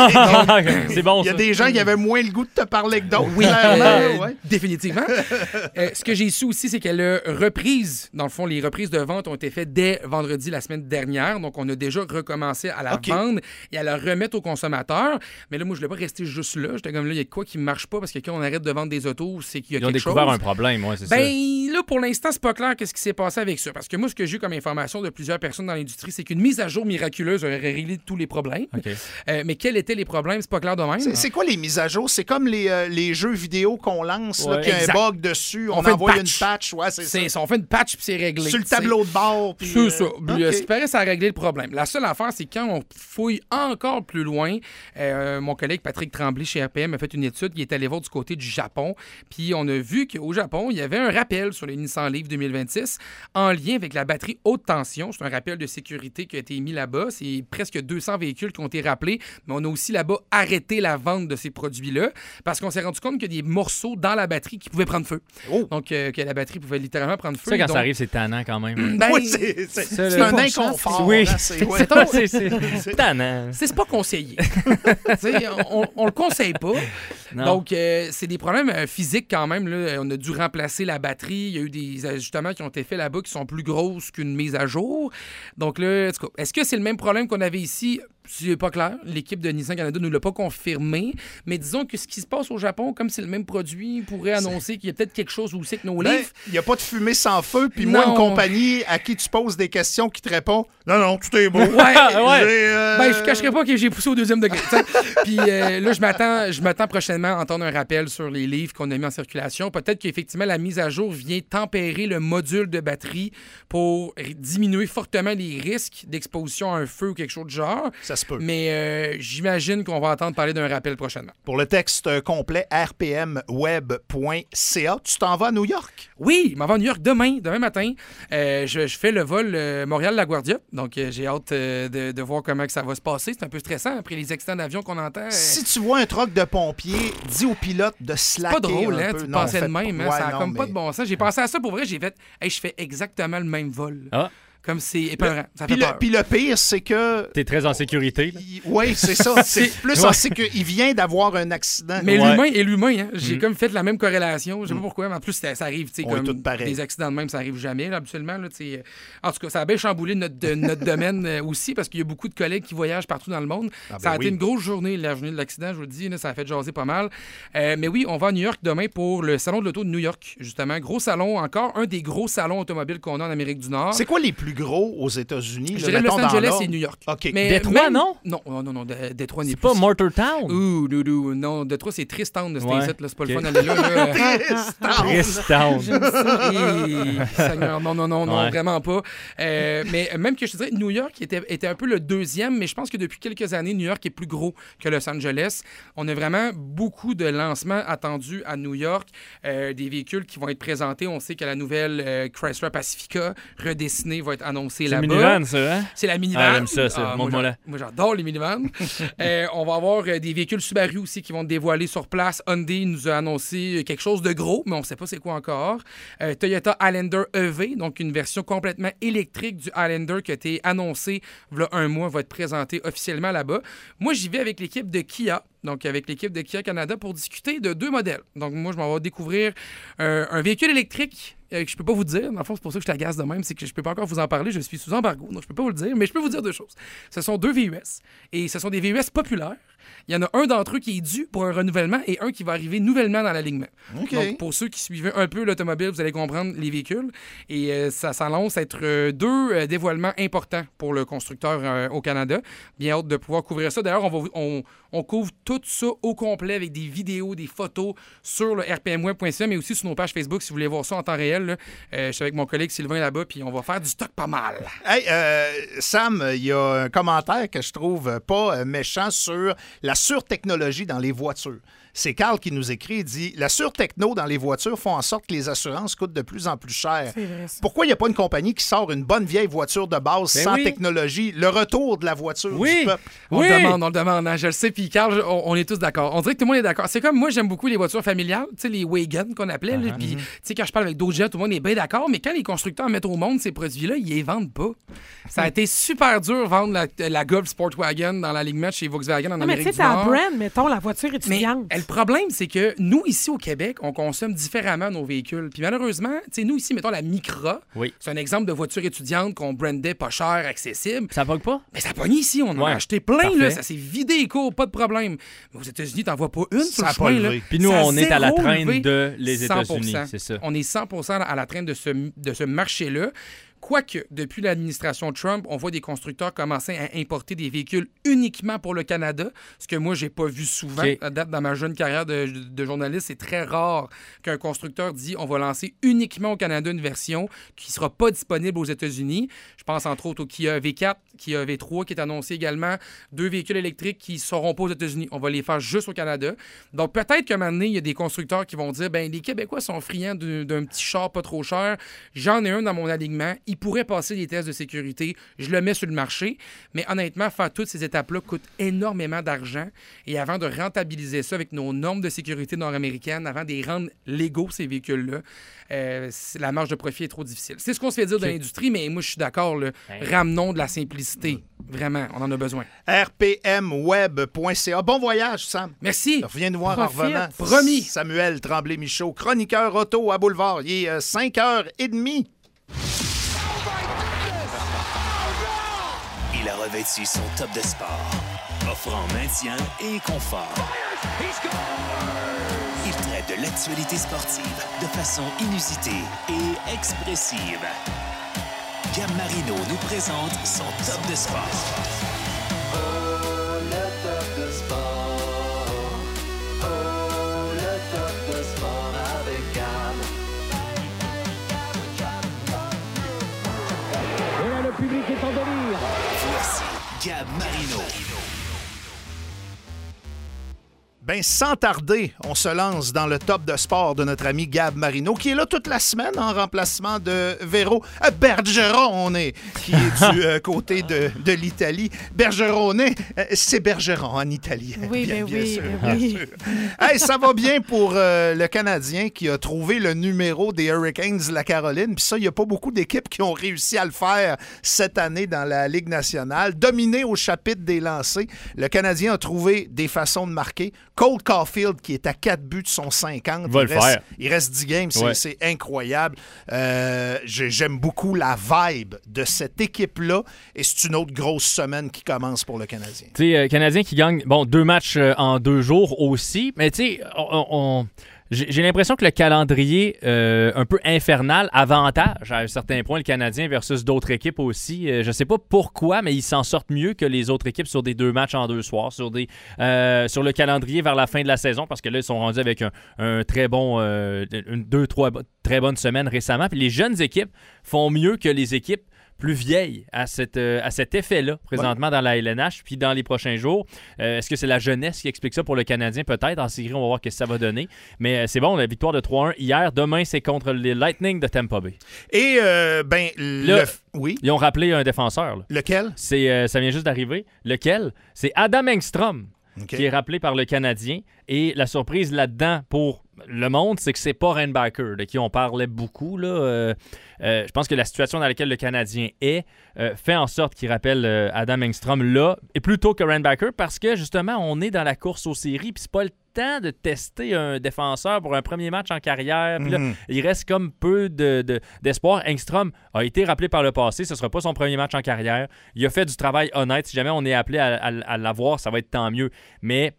C'est bon, Il y a ça. des gens qui avaient moins le goût de te parler que d'autres. Oui, clairement, euh, ouais. définitivement. Euh, ce que j'ai su aussi, c'est que la reprise, dans le fond, les reprises de vente ont été faites dès vendredi la semaine dernière. Donc, on a déjà recommencé à la OK. vendre et à la remettre aux consommateurs. Mais là, moi, je ne voulais pas rester juste là. J'étais comme là, il y a quoi qui ne marche pas parce que quand on arrête de vendre des autos, c'est qu'il y a Ils ont quelque découvert chose. un problème, ouais, c'est ça. Ben là, pour l'instant, c'est pas clair qu'est-ce qui s'est passé avec ça. Parce que moi, ce que j'ai eu comme information de plusieurs personnes dans l'industrie, c'est qu'une mise à jour miraculeuse aurait réglé tous les problèmes. OK. Euh, mais quels étaient les problèmes, c'est pas clair de même. C'est c'est quoi les mises à jour? C'est comme les, euh, les jeux vidéo qu'on lance, là, Ouais. puis il y a Exact. un bug dessus, on, On fait une envoie une patch. patch. Ouais, c'est ça. C'est, on fait une patch puis c'est réglé. Sur le tu sais. tableau de bord. puis, C'est euh, ça. OK. Ce qui paraît, ça a réglé le problème. La seule affaire, c'est quand on fouille encore plus loin, euh, mon collègue Patrick Tremblay chez R P M a fait une étude, il est allé voir du côté du Japon, puis on a vu qu'au Japon, il y avait un rappel sur les Nissan Leaf deux mille vingt-six en lien avec la batterie haute tension. C'est un rappel de sécurité qui a été mis là-bas. C'est presque deux cents véhicules qui ont été rappelés, mais on a aussi là-bas arrêté la vente de ces produits-là parce qu'on s'est rendu compte qu'il y a des morceaux dans la batterie qui pouvaient prendre feu. Oh. Donc, euh, que la batterie pouvait littéralement prendre feu. Ça, quand Donc, ça arrive, c'est tannant quand même. ben, Oui, c'est c'est- Ça, c'est là, un pas inconfort. Oui. là, c'est- ouais. Mettons, c'est c'est tannant. c'est c'est pas conseillé. Tu sais, on, on le conseille pas. Non. Donc, euh, c'est des problèmes euh, physiques quand même. Là. On a dû remplacer la batterie. Il y a eu des ajustements qui ont été faits là-bas qui sont plus grosses qu'une mise à jour. Donc là, en tout cas, est-ce que c'est le même problème qu'on avait ici? C'est pas clair. L'équipe de Nissan Canada ne l'a pas confirmé. Mais disons que ce qui se passe au Japon, comme c'est le même produit, pourrait annoncer qu'il y a peut-être quelque chose aussi que nos Ben, livres. il n'y a pas de fumée sans feu, puis moi, Non. une compagnie à qui tu poses des questions qui te répond non, non, tout est beau. Ouais, ouais. J'ai, euh, Ben, je cacherai pas que j'ai poussé au deuxième degré. t'sais. Puis euh, là, je m'attends, je m'attends prochainement à entendre un rappel sur les livres qu'on a mis en circulation. Peut-être qu'effectivement, la mise à jour vient tempérer le module de batterie pour r- diminuer fortement les risques d'exposition à un feu ou quelque chose de genre. Ça se peut. Mais euh, j'imagine qu'on va entendre parler d'un rappel prochainement. Pour le texte euh, complet, r p m web point c a, tu t'en vas à New York? Oui, je m'en vais à New York demain, demain matin. Euh, je, je fais le vol euh, Montréal-LaGuardia. Donc, euh, j'ai hâte euh, de, de voir comment que ça va se passer. C'est un peu stressant après les accidents d'avion qu'on entend. euh, Si tu vois un truck de pompier, dis au pilote de slacker pas drôle, un hein? peu. Tu Non, pensais de faites même, pas- hein? Ouais, Ça a non, comme pas mais- de bon sens. J'ai pensé à ça pour vrai, j'ai fait, hey, je fais exactement le même vol. Ah. Comme c'est épeurant. Ça fait Puis le, peur. puis le pire, c'est que... T'es très en sécurité. là. Oui, c'est ça. C'est C'est- plus Ouais. en sécurité. Il vient d'avoir un accident. Mais Ouais. l'humain est l'humain. Hein? J'ai Mm. comme fait la même corrélation. Je sais pas pourquoi, mais en plus, ça, ça arrive. tu sais, On est comme tous pareils. des accidents de même, ça arrive jamais, là, absolument. Là, tu sais. En tout cas, ça a bien chamboulé notre, de- notre domaine euh, aussi parce qu'il y a beaucoup de collègues qui voyagent partout dans le monde. Ah ben ça a oui. été une grosse journée, la journée de l'accident, je vous le dis. Là, ça a fait jaser pas mal. Euh, mais oui, on va à New York demain pour le Salon de l'Auto de New York, justement. Gros salon, encore un des gros salons automobiles qu'on a en Amérique du Nord. C'est quoi les plus gros aux États-Unis? Je là, dirais Los mettons dans Angeles l'ordre? et New York. OK. Mais Détroit, même- non? Non, non, non, non, Dé- Détroit n'est C'est plus. pas Mortartown. Ouh, doudou, non, Détroit, c'est Tristan de cet Ouais. incite, là, c'est pas Ok. le fun d'aller là. là. Tristown. Et- Seigneur, non, non, non, non, Ouais. vraiment pas. Euh, mais même que je te dirais, New York était, était un peu le deuxième, mais je pense que depuis quelques années, New York est plus gros que Los Angeles. On a vraiment beaucoup de lancements attendus à New York, euh, des véhicules qui vont être présentés. On sait que la nouvelle euh, Chrysler Pacifica redessinée va être annoncée C'est là-bas. minivan, ça, hein? C'est la minivan. Ah, j'aime ça, ça. moi, Montre-moi j'a- là. Moi, j'adore les minivans. Euh, on va avoir euh, des véhicules Subaru aussi qui vont dévoiler sur place. Hyundai nous a annoncé quelque chose de gros, mais on ne sait pas c'est quoi encore. Euh, Toyota Highlander E V, donc une version complètement électrique du Highlander qui a été annoncée il y a un mois, va être présentée officiellement là-bas. Moi, j'y vais avec l'équipe de Kia. Donc, avec l'équipe de Kia Canada pour discuter de deux modèles. Donc, moi, je m'en vais découvrir euh, un véhicule électrique euh, que je peux pas vous dire. Dans le fond, c'est pour ça que je t'agace de même, c'est que je peux pas encore vous en parler. Je suis sous embargo, donc je peux pas vous le dire, mais je peux vous dire deux choses. Ce sont deux V U S et ce sont des V U S populaires. Il y en a un d'entre eux qui est dû pour un renouvellement et un qui va arriver nouvellement dans l'alignement. Okay. Donc, pour ceux qui suivaient un peu l'automobile, vous allez comprendre les véhicules. Et euh, ça s'annonce être euh, deux euh, dévoilements importants pour le constructeur euh, au Canada. Bien hâte de pouvoir couvrir ça. D'ailleurs, on, va, on, on couvre tout ça au complet avec des vidéos, des photos sur le r p m web point c a, mais aussi sur nos pages Facebook si vous voulez voir ça en temps réel. Là. Euh, je suis avec mon collègue Sylvain là-bas, puis on va faire du stock pas mal. Hey, euh, Sam, il y a un commentaire que je trouve pas méchant sur la surtechnologie dans les voitures. C'est Carl qui nous écrit, il dit « La surtechno dans les voitures font en sorte que les assurances coûtent de plus en plus cher. Vrai, Pourquoi il n'y a pas une compagnie qui sort une bonne vieille voiture de base ben sans oui. technologie? Le retour de la voiture oui. du peuple. On oui. le demande, on le demande. Hein, je le sais, puis Carl, on, on est tous d'accord. On dirait que tout le monde est d'accord. C'est comme moi, j'aime beaucoup les voitures familiales, tu sais, les Wagon qu'on appelait. Uh-huh. Puis, tu sais, quand je parle avec d'autres gens, tout le monde est bien d'accord. Mais quand les constructeurs mettent au monde ces produits-là, ils les vendent pas. Ça a été super dur de vendre la, la Golf Sportwagon dans l'alignement chez Volkswagen en non, Amérique mais du Nord. Mais tu sais, Nord. ta brand, mettons, la voiture étudiante. Mais le problème, c'est que nous, ici au Québec, on consomme différemment nos véhicules. Puis malheureusement, tu sais, nous, ici, mettons la Micra. Oui. C'est un exemple de voiture étudiante qu'on brandait pas cher, accessible. Ça bug pas? Mais ça pogne ici, on en Ouais. a acheté plein, Parfait. là, ça s'est vidé les cours, pas de problème. Mais aux États-Unis, t'en vois pas une sur Ça le a pas chemin. Là. levé. Puis nous, Ça a on est à la zéro traîne levé. de les cent pour cent. États-Unis, c'est ça. On est cent pour cent à la traîne de ce, de ce marché-là. Quoique, depuis l'administration Trump, on voit des constructeurs commencer à importer des véhicules uniquement pour le Canada, ce que moi, j'ai pas vu souvent. Okay. À date, dans ma jeune carrière de, de journaliste, c'est très rare qu'un constructeur dit on va lancer uniquement au Canada une version qui sera pas disponible aux États-Unis. Je pense entre autres au Kia V quatre, Kia V trois qui est annoncé également, deux véhicules électriques qui ne seront pas aux États-Unis. On va les faire juste au Canada. Donc peut-être qu'à un moment donné, il y a des constructeurs qui vont dire ben les Québécois sont friands d'un, d'un petit char pas trop cher. J'en ai un dans mon alignement. Il pourrait passer les tests de sécurité. Je le mets sur le marché. Mais honnêtement, faire toutes ces étapes-là coûte énormément d'argent. Et avant de rentabiliser ça avec nos normes de sécurité nord-américaines, avant de les rendre légaux, ces véhicules-là, euh, la marge de profit est trop difficile. C'est ce qu'on se fait dire okay. de l'industrie, mais moi, je suis d'accord. Là, hey. Ramenons de la simplicité. Vraiment, on en a besoin. r p m web point c a. Bon voyage, Sam. Merci. Reviens nous voir Profite. en revenant. Promis. Samuel Tremblay-Michaud, chroniqueur auto à Boulevard. Il est euh, cinq heures trente. Il a revêtu son top de sport, offrant maintien et confort. Il traite de l'actualité sportive de façon inusitée et expressive. Gab Marino nous présente son top de sport. Oh, le top de sport. Oh, le top de sport avec Gab. Et là, le public est en délire. Voici Gab Marino. Ben, sans tarder, on se lance dans le top de sport de notre ami Gab Marino, qui est là toute la semaine en remplacement de Vero Bergerone, qui est du euh, côté de, de l'Italie. Bergerone, euh, c'est Bergeron en italien. Oui, bien, ben bien oui, sûr, ben bien oui. sûr. Hey, ça va bien pour euh, le Canadien qui a trouvé le numéro des Hurricanes de la Caroline. Puis ça, il n'y a pas beaucoup d'équipes qui ont réussi à le faire cette année dans la Ligue nationale. Dominé au chapitre des lancers, le Canadien a trouvé des façons de marquer. Cole Caulfield, qui est à quatre buts de son cinquante. Il va il, le reste, faire. il reste dix games. C'est, ouais. c'est incroyable. Euh, j'aime beaucoup la vibe de cette équipe-là. Et c'est une autre grosse semaine qui commence pour le Canadien. Tu sais, euh, Canadien qui gagne, bon, deux matchs euh, en deux jours aussi. Mais tu sais, on... on... J'ai l'impression que le calendrier euh, un peu infernal avantage à un certain point le Canadien versus d'autres équipes aussi. Euh, je ne sais pas pourquoi, mais ils s'en sortent mieux que les autres équipes sur des deux matchs en deux soirs, sur des euh, sur le calendrier vers la fin de la saison, parce que là, ils sont rendus avec un, un très bon, euh, une, deux, trois très bonnes semaines récemment. Puis les jeunes équipes font mieux que les équipes plus vieilles à, cette, euh, à cet effet-là, présentement ouais. dans la L N H, puis dans les prochains jours. Euh, est-ce que c'est la jeunesse qui explique ça pour le Canadien? Peut-être. En série, on va voir ce que ça va donner. Mais euh, c'est bon, la victoire de trois un hier. Demain, c'est contre les Lightning de Tampa Bay. Et, euh, ben, là, le... oui. Ils ont rappelé un défenseur. Là. Lequel? C'est, euh, ça vient juste d'arriver. Lequel? C'est Adam Engstrom, okay. qui est rappelé par le Canadien. Et la surprise là-dedans pour le monde, c'est que c'est pas Reinbacher, de qui on parlait beaucoup. Là. Euh, euh, je pense que la situation dans laquelle le Canadien est euh, fait en sorte qu'il rappelle euh, Adam Engstrom là, et plutôt que Reinbacher, parce que justement, on est dans la course aux séries, puis c'est pas le temps de tester un défenseur pour un premier match en carrière. Puis là, Mm-hmm. il reste comme peu de, de, d'espoir. Engstrom a été rappelé par le passé. Ce ne sera pas son premier match en carrière. Il a fait du travail honnête. Si jamais on est appelé à, à, à l'avoir, ça va être tant mieux. Mais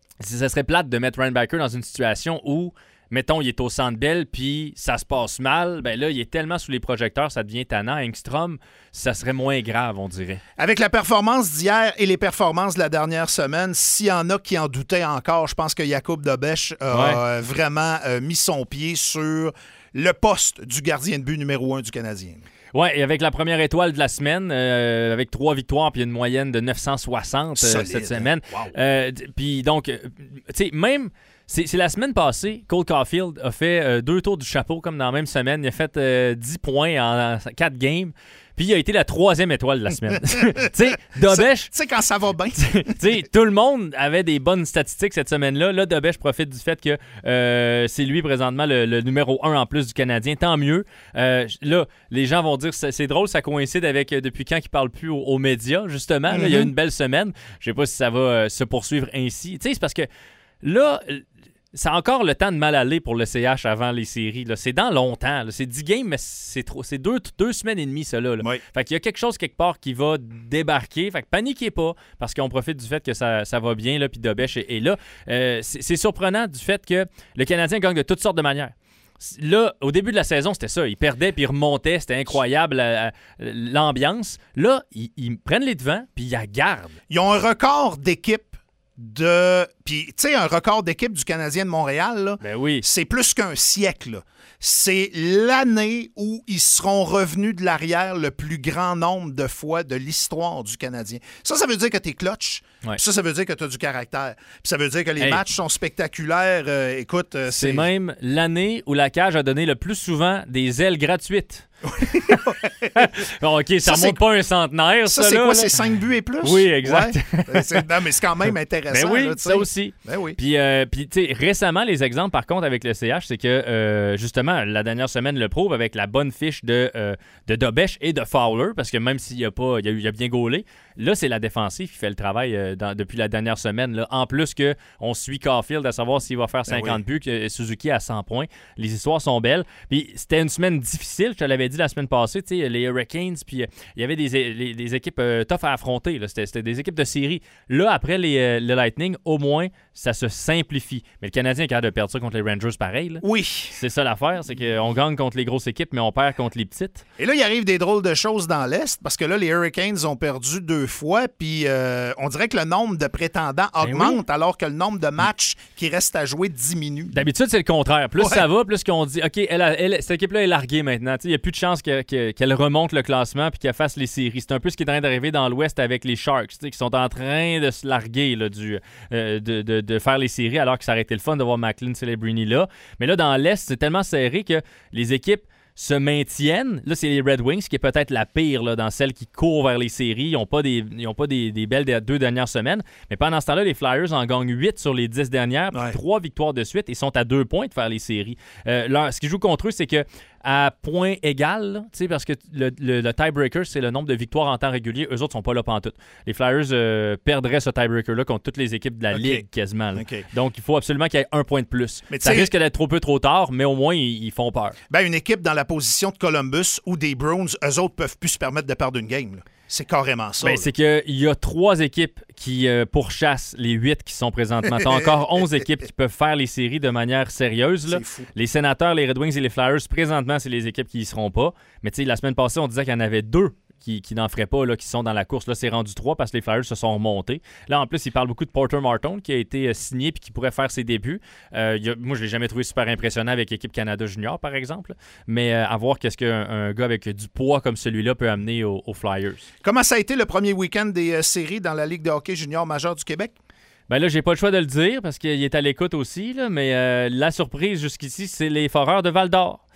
ça serait plate de mettre Ryan Baker dans une situation où, mettons, il est au Centre Bell, puis ça se passe mal, ben là, il est tellement sous les projecteurs, ça devient tannant. Engstrom, ça serait moins grave, on dirait. Avec la performance d'hier et les performances de la dernière semaine, s'il y en a qui en doutaient encore, je pense que Jakub Dobeš a Ouais. euh, vraiment euh, mis son pied sur le poste du gardien de but numéro un du Canadien. Ouais, et avec la première étoile de la semaine, euh, avec trois victoires puis une moyenne de neuf cent soixante euh, Solide, cette hein? semaine. Wow. Euh, d- puis donc, euh, tu sais, même... C'est, c'est la semaine passée, Cole Caulfield a fait euh, deux tours du chapeau comme dans la même semaine. Il a fait euh, dix points en, en quatre games. Puis il a été la troisième étoile de la semaine. Tu sais, Dobeš, Tu sais, quand ça va bien. tu sais, tout le monde avait des bonnes statistiques cette semaine-là. Là, Dobeš profite du fait que euh, c'est lui présentement le, le numéro un en plus du Canadien. Tant mieux. Euh, là, les gens vont dire c'est, c'est drôle, ça coïncide avec euh, depuis quand il parle plus aux, aux médias, justement. Là, il y a une belle semaine. Je sais pas si ça va euh, se poursuivre ainsi. Tu sais, c'est parce que là, c'est encore le temps de mal aller pour le C H avant les séries. Là. C'est dans longtemps. Là. C'est dix games, mais c'est trop. C'est deux, deux semaines et demie, ça. Là, là. Oui. Fait qu'il y a quelque chose quelque part qui va débarquer. Fait que paniquez pas, parce qu'on profite du fait que ça, ça va bien, là, puis Dobeš est, est là. Euh, c'est, c'est surprenant du fait que le Canadien gagne de toutes sortes de manières. Là, au début de la saison, c'était ça. Ils perdaient puis ils remontaient. C'était incroyable euh, l'ambiance. Là, ils, ils prennent les devants puis ils la gardent. Ils ont un record d'équipe de... Puis, tu sais, un record d'équipe du Canadien de Montréal, là, Ben oui. c'est plus qu'un siècle. Là. C'est l'année où ils seront revenus de l'arrière le plus grand nombre de fois de l'histoire du Canadien. Ça, ça veut dire que t'es clutch. Ouais. Puis ça, ça veut dire que t'as du caractère. Puis ça veut dire que les Hey. matchs sont spectaculaires. Euh, écoute, euh, C'est même l'année où la cage a donné le plus souvent des ailes gratuites. Bon, OK, ça, Ça, c'est- monte pas un centenaire, ça. Ça, c'est là, quoi? là. C'est cinq buts et plus? Oui, exact. Ouais. C'est- non, mais c'est quand même intéressant. Ben oui, là, tu sais. ça aussi. Ben oui. Puis, euh, puis tu sais, récemment, les exemples, par contre, avec le C H, c'est que, euh, justement, la dernière semaine le prouve avec la bonne fiche de, euh, de Dobeš et de Fowler, parce que même s'il a pas, il a, eu- il a bien gaulé, là, c'est la défensive qui fait le travail euh, dans- depuis la dernière semaine. Là. En plus que on suit Caulfield à savoir s'il va faire cinquante buts, que Suzuki à cent points. Les histoires sont belles. Puis, c'était une semaine difficile, je te l'avais dit la semaine passée, tu sais, les Hurricanes, puis euh, il y avait des, les- des équipes euh, tough à affronter. Là. C'était, c'était des équipes de série. Là, après les, euh, le Lightning, au moins, ça se simplifie. Mais le Canadien est capable de perdre ça contre les Rangers pareil. Là. Oui. C'est ça l'affaire, c'est qu'on gagne contre les grosses équipes, mais on perd contre les petites. Et là, il arrive des drôles de choses dans l'Est parce que là, les Hurricanes ont perdu deux fois, puis euh, on dirait que le nombre de prétendants augmente oui. alors que le nombre de matchs qui restent à jouer diminue. D'habitude, c'est le contraire. Plus Ouais. ça va, plus qu'on dit, OK, elle a- elle- cette équipe-là est larguée maintenant. Il n'y a plus de chance que- que- qu'elle remonte le classement puis qu'elle fasse les séries. C'est un peu ce qui est en train d'arriver dans l'Ouest avec les Sharks, tu sais, qui sont en train de se larguer là, du, euh, de, de- de faire les séries alors que ça aurait été le fun de voir McLean Celebrini là. Mais là, dans l'Est, c'est tellement serré que les équipes se maintiennent. Là, c'est les Red Wings qui est peut-être la pire là, dans celles qui courent vers les séries. Ils n'ont pas, des, ils ont pas des, des belles des deux dernières semaines. Mais pendant ce temps-là, les Flyers en gagnent huit sur les dix dernières, puis Ouais. trois victoires de suite. Ils sont à deux points de faire les séries. Euh, leur- ce qui joue contre eux, c'est que à point égal, là, tu sais, parce que le, le- le tiebreaker, c'est le nombre de victoires en temps régulier. Eux autres sont pas là pantoute. Les Flyers euh, perdraient ce tiebreaker-là contre toutes les équipes de la OK. Ligue quasiment. là. OK. Donc, il faut absolument qu'il y ait un point de plus. Mais tu Ça sais- risque d'être trop peu trop tard, mais au moins, ils, ils font peur. Ben, une équipe dans la position de Columbus ou des Bruins, eux autres peuvent plus se permettre de perdre une game. là. C'est carrément ça. Ben, là. c'est qu'il y a trois équipes qui euh, pourchassent les huit qui sont présentement. T'as encore onze équipes qui peuvent faire les séries de manière sérieuse. Là. C'est fou. Les Sénateurs, les Red Wings et les Flyers, présentement, c'est les équipes qui y seront pas. Mais tu sais, la semaine passée, on disait qu'il y en avait deux qui, qui n'en feraient pas, là, qui sont dans la course. Là, c'est rendu trois parce que les Flyers se sont remontés. Là, en plus, il parle beaucoup de Porter Martin qui a été euh, signé puis qui pourrait faire ses débuts. Euh, il y a- moi, je l'ai jamais trouvé super impressionnant avec l'équipe Canada Junior, par exemple. Mais euh, à voir qu'est-ce qu'un un gars avec du poids comme celui-là peut amener aux, aux Flyers. Comment ça a été le premier week-end des euh, séries dans la Ligue de hockey junior majeure du Québec? Ben là, j'ai pas le choix de le dire parce qu'il est à l'écoute aussi, là, mais euh, la surprise jusqu'ici, c'est les Foreurs de Val-d'Or.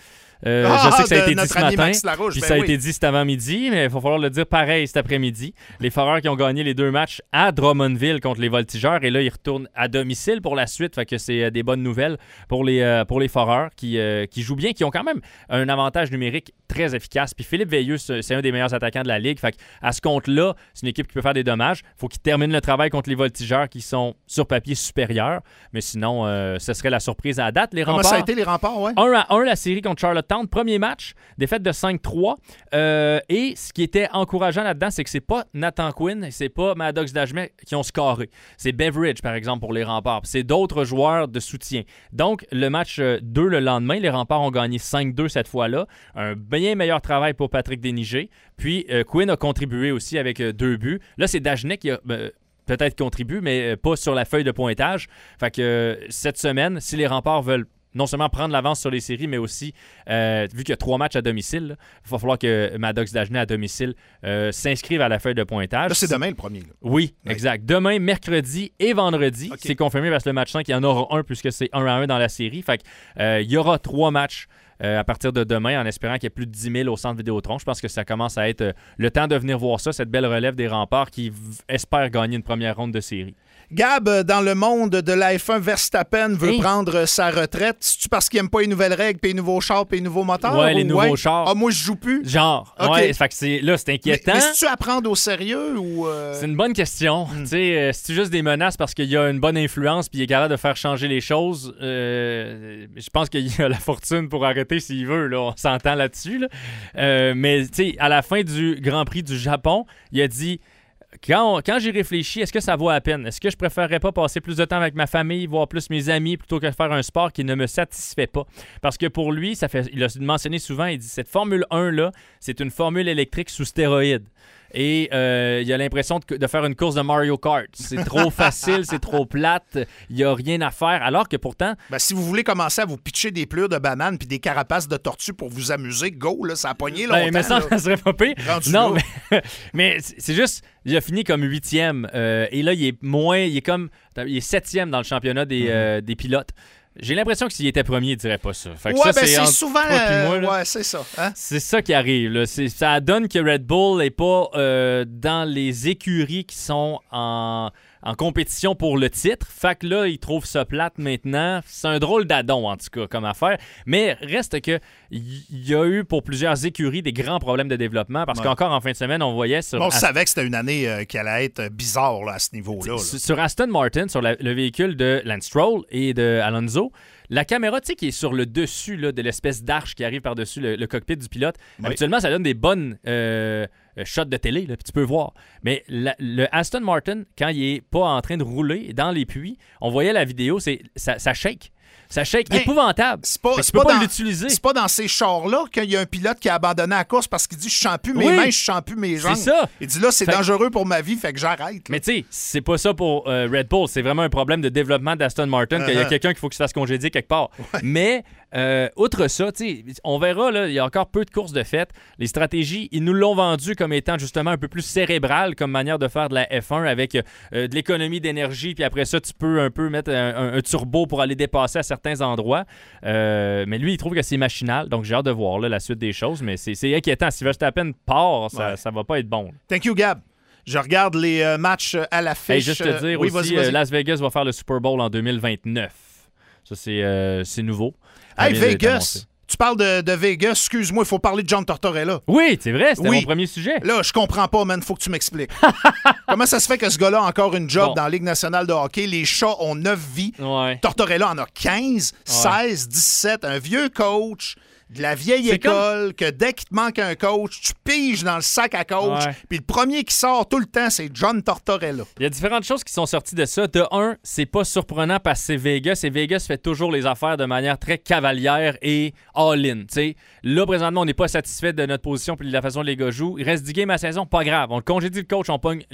Euh, Ah, je sais que ça a de été dit notre ce ami matin, Max Larouche, puis ben ça a oui. été dit cet avant-midi, mais il va falloir le dire pareil cet après-midi. Les Foreurs qui ont gagné les deux matchs à Drummondville contre les Voltigeurs, et là, ils retournent à domicile pour la suite, fait que c'est euh, des bonnes nouvelles pour les, euh, pour les Foreurs qui, euh, qui jouent bien, qui ont quand même un avantage numérique très efficace. Puis Philippe Veilleux, c'est c'est un des meilleurs attaquants de la Ligue, fait à ce compte-là, c'est une équipe qui peut faire des dommages. Il faut qu'ils terminent le travail contre les Voltigeurs qui sont sur papier supérieurs, mais sinon, euh, ce serait la surprise à la date. Les Comment remparts, ça a été, les remparts, ouais? un à un la série contre Charlottetown. Premier match, défaite de cinq trois. Euh, et ce qui était encourageant là-dedans, c'est que c'est pas Nathan Quinn et c'est pas Maddox Dajmet qui ont scoré. C'est Beveridge, par exemple, pour les remparts. C'est d'autres joueurs de soutien. Donc, le match deux le lendemain, les remparts ont gagné cinq deux cette fois-là. Un bien meilleur travail pour Patrick Déniger. Puis, euh, Quinn a contribué aussi avec euh, deux buts. Là, c'est Dajmet qui a... Euh, peut-être contribue, mais pas sur la feuille de pointage. Fait que euh, cette semaine, si les remparts veulent non seulement prendre l'avance sur les séries, mais aussi, euh, vu qu'il y a trois matchs à domicile, il va falloir que Maddox Dajmet à domicile euh, s'inscrive à la feuille de pointage. Là, c'est demain le premier. Là. Oui, Ouais. exact. Demain, mercredi et vendredi, Okay. c'est confirmé parce que le match cinq, il y en aura un puisque c'est un à un dans la série. Fait que, euh, il y aura trois matchs Euh, à partir de demain, en espérant qu'il y ait plus de dix mille au centre Vidéotron. Je pense que ça commence à être euh, le temps de venir voir ça, cette belle relève des remparts qui v- espèrent gagner une première ronde de série. Gab, dans le monde de la F un, Verstappen veut Hey. prendre sa retraite. C'est-tu parce qu'il n'aime pas les nouvelles règles, puis les nouveaux chars, puis les nouveaux moteurs? Ouais, les ou- nouveaux chars. Ah, moi, je joue plus. Genre, Ok. ouais, fait que c'est, là, c'est Mais, inquiétant. mais c'est-tu à prendre au sérieux ou... euh, C'est une bonne question. Tu sais, euh, c'est juste des menaces parce qu'il y a une bonne influence puis il est capable de faire changer les choses. Euh, je pense qu'il a la fortune pour arrêter s'il veut. Là, on s'entend là-dessus. Là. Euh, mais tu sais, à la fin du Grand Prix du Japon, il a dit quand, on- quand j'ai réfléchi, est-ce que ça vaut la peine? Est-ce que je préférerais pas passer plus de temps avec ma famille, voir plus mes amis, plutôt que de faire un sport qui ne me satisfait pas? Parce que pour lui, ça fait, il a mentionné souvent, il dit cette Formule un là, c'est une formule électrique sous stéroïdes. Et euh, il a l'impression de, de faire une course de Mario Kart. C'est trop facile, c'est trop plate, il n'y a rien à faire. Alors que pourtant, Ben, si vous voulez commencer à vous pitcher des plures de bananes puis des carapaces de tortues pour vous amuser, go, là, ça a pogné longtemps. ben, mais ça, là. ça serait pas pire. Rendu Non, là. mais, mais c'est c'est juste, il a fini comme huitième. euh, et là, il est moins, il est comme, il est septième dans le championnat des, euh, des pilotes. J'ai l'impression que s'il était premier, il dirait pas ça. Fait que Ouais, ça, ben, c'est entre souvent... toi puis moi, euh, là. ouais, c'est ça. Hein? C'est ça qui arrive. Là. C'est- ça donne que Red Bull n'est pas euh, dans les écuries qui sont en, en compétition pour le titre. Fait que là, ils trouvent ça plate maintenant. C'est un drôle d'adon, en tout cas, comme affaire. Mais reste que il y a eu pour plusieurs écuries des grands problèmes de développement parce Ouais. qu'encore en fin de semaine, on voyait sur... On Ast- savait que c'était une année euh, qui allait être bizarre là, à ce niveau-là. là. sur sur Aston Martin, sur la- le véhicule de Lance Stroll et de Alonso, la caméra, tu sais, qui est sur le dessus là, de l'espèce d'arche qui arrive par-dessus le, le cockpit du pilote, Oui. habituellement, ça donne des bonnes euh, euh, shots de télé, là, puis tu peux voir. Mais la- le Aston Martin, quand il est pas en train de rouler dans les puits, on voyait la vidéo, c'est ça, ça shake. Ça shake Ben, épouvantable. C'est pas, Fait que c'est tu peux pas pas dans- l'utiliser. c'est pas dans ces chars-là qu'il y a un pilote qui a abandonné la course parce qu'il dit « Je sens plus mes Oui. mains, je sens plus mes jambes. » C'est ça. Il dit « Là, c'est Fait- dangereux pour ma vie, fait que j'arrête. » Mais tu sais, c'est pas ça pour euh, Red Bull. C'est vraiment un problème de développement d'Aston Martin, qu'il y a Uh-huh. quelqu'un qu'il faut qu'il se fasse congédier quelque part. Mais, euh, outre ça, tu sais, on verra, là, il y a encore peu de courses de fête. Les stratégies, ils nous l'ont vendu comme étant justement un peu plus cérébral comme manière de faire de la F un avec euh, de l'économie d'énergie, puis après ça, tu peux un peu mettre un, un- un turbo pour aller dépasser à certains endroits. Euh, mais lui, il trouve que c'est machinal, donc j'ai hâte de voir là, la suite des choses. Mais c'est c'est inquiétant. Si Verstappen part, ça, Ouais. ça va pas être bon. Thank you, Gab. Je regarde les euh, matchs euh, à l'affiche. Hey, juste te dire oui, aussi, vas-y, vas-y. euh, Las Vegas va faire le Super Bowl en deux mille vingt-neuf. Ça, c'est euh, c'est nouveau. Ça Hey, vient d'être Vegas. annoncé. Tu parles de, de Vegas. Excuse-moi, il faut parler de John Tortorella. Oui, c'est vrai, c'était Oui. mon premier sujet. Là, je comprends pas, man. Faut que tu m'expliques. Comment ça se fait que ce gars-là a encore une job Bon. dans la Ligue nationale de hockey? Les chats ont neuf vies. Ouais. Tortorella en a quinze, seize, dix-sept. Un vieux coach de la vieille C'est école que dès qu'il te manque un coach, tu piges dans le sac à coach. Ouais. Puis le premier qui sort tout le temps, c'est John Tortorella. Il y a différentes choses qui sont sorties de ça. De un, c'est pas surprenant parce que c'est Vegas et Vegas fait toujours les affaires de manière très cavalière et all-in. T'sais. Là, présentement, on n'est pas satisfait de notre position puis de la façon dont les gars jouent. Il reste dix games à la saison, pas grave. On le congédie le coach, on pogne le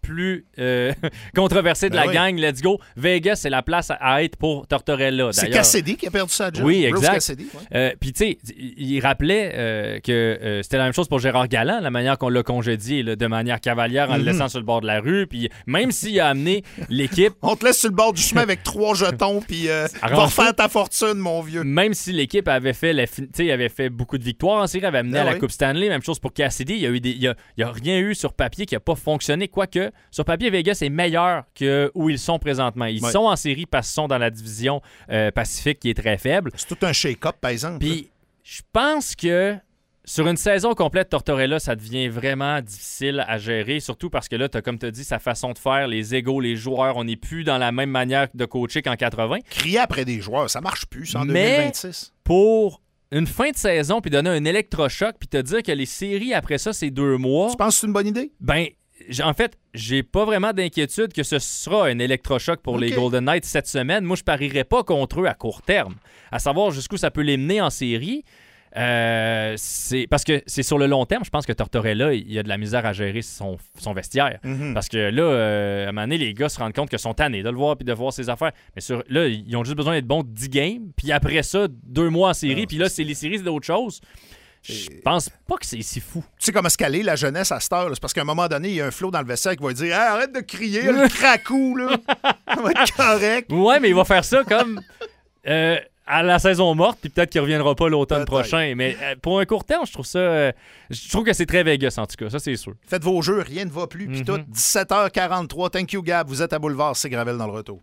plus euh, controversé de ben la oui. gang. Let's go. Vegas, c'est la place à être pour Tortorella, C'est d'ailleurs. Cassidy qui a perdu sa job. Oui, Bruce exact. Cassidy, ouais. Euh, Puis, tu sais, il rappelait euh, que euh, c'était la même chose pour Gérard Galland, la manière qu'on l'a congédié, là, de manière cavalière, en Mm-hmm. le laissant sur le bord de la rue. Puis, même s'il a amené l'équipe, On te laisse sur le bord du chemin avec trois jetons, puis euh, va Arrange-toi. refaire ta fortune, mon vieux. même si l'équipe avait fait, la fin- tu sais, avait fait beaucoup de victoires en série, avait amené Ah à la oui. Coupe Stanley, même chose pour Cassidy. Il y a eu des, il y a, il y a rien eu sur papier qui n'a pas fonctionné. Quoique, sur papier, Vegas est meilleur que où ils sont présentement. Ils Ouais. sont en série parce qu'ils sont dans la division euh, Pacifique qui est très faible. C'est tout un shake-up, par exemple. Puis, je pense que sur une saison complète, Tortorella, ça devient vraiment difficile à gérer, surtout parce que là, tu as, comme tu as dit, sa façon de faire, les égos, les joueurs, on n'est plus dans la même manière de coacher qu'en quatre-vingts. Crier après des joueurs, ça marche plus, ça, en Mais- deux mille vingt-six. Pour une fin de saison, puis donner un électrochoc, puis te dire que les séries après ça, c'est deux mois, Tu penses que c'est une bonne idée? ben, j'- en fait, j'ai pas vraiment d'inquiétude que ce sera un électrochoc pour les Ok. Golden Knights cette semaine. Moi, je parierais pas contre eux à court terme, à savoir jusqu'où ça peut les mener en série. Euh, c'est parce que c'est sur le long terme, je pense que Tortorella, il y a de la misère à gérer son, son vestiaire. Mhm. Parce que là, euh, à un moment donné, les gars se rendent compte qu'ils sont tannés de le voir puis de voir ses affaires. Mais sur, là, ils ont juste besoin d'être bons dix games. Puis après ça, deux mois en série. Ah, Puis là, c'est les séries, c'est d'autres choses. Je pense pas que c'est si fou. Tu sais comment se caler la jeunesse à cette heure? là? C'est parce qu'à un moment donné, il y a un flot dans le vestiaire qui va dire hey, arrête de crier, le cracou, là. Ça va être correct. Ouais, mais il va faire ça comme euh, à la saison morte, puis peut-être qu'il reviendra pas l'automne Peut-être. prochain. Mais euh, pour un court terme, je trouve ça. euh, je trouve que c'est très Vegas, en tout cas. Ça, c'est sûr. Faites vos jeux, rien ne va plus. Puis Mhm. tout, dix-sept heures quarante-trois. Thank you, Gab. Vous êtes à Boulevard, c'est Gravel dans le retour.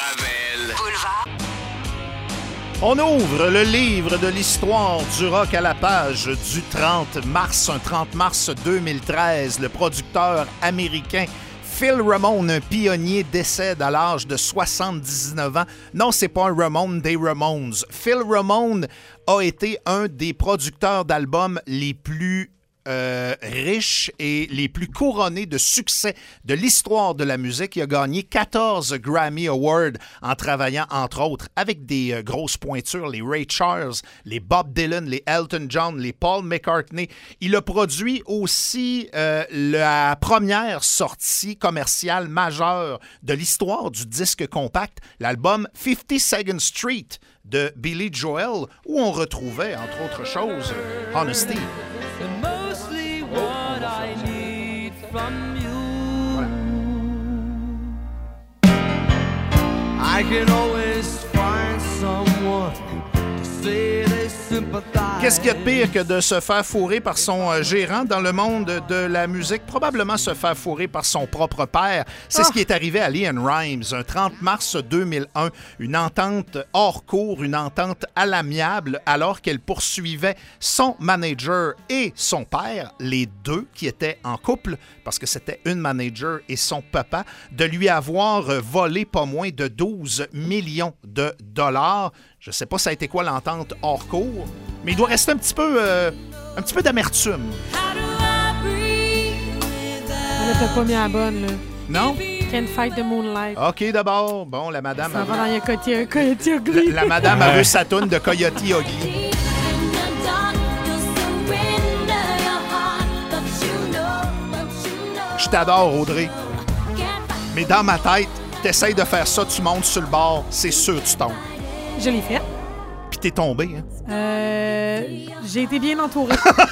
On ouvre le livre de l'histoire du rock à la page du trente mars, un trente mars deux mille treize. Le producteur américain Phil Ramone, un pionnier, décède à l'âge de soixante-dix-neuf ans. Non, c'est pas un Ramone des Ramones. Phil Ramone a été un des producteurs d'albums les plus euh, riches et les plus couronnés de succès de l'histoire de la musique. Il a gagné quatorze Grammy Awards en travaillant, entre autres, avec des euh, grosses pointures, les Ray Charles, les Bob Dylan, les Elton John, les Paul McCartney. Il a produit aussi euh, la première sortie commerciale majeure de l'histoire du disque compact, l'album fifty-second Street de Billy Joel, où on retrouvait, entre autres choses, Honesty. Mostly what I need from you. I can always find someone to say they sympathize. Qu'est-ce qu'il y a de pire que de se faire fourrer par son euh, gérant dans le monde de la musique? Probablement se faire fourrer par son propre père. C'est ce qui est arrivé à Leanne Rimes, un trente mars deux mille un. Une entente hors cours, une entente à l'amiable, alors qu'elle poursuivait son manager et son père, les deux qui étaient en couple, parce que c'était une manager et son papa, de lui avoir euh, volé pas moins de douze millions de dollars. Je sais pas ça a été quoi l'entente hors cours, mais il doit rester un petit peu, euh, un petit peu d'amertume. Là, t'as pas mis la bonne, là. Non? Can't fight the moonlight. OK, d'abord. Bon, la madame... Ça elle va veut- dans un Coyote Coyote Ugly. la, la madame a vu sa toune de Coyote Ugly. Je t'adore, Audrey. Mais dans ma tête, t'essayes de faire ça, tu montes sur le bord, c'est sûr tu tombes. Je l'ai fait. Puis t'es tombé, hein? Euh, j'ai été bien entourée.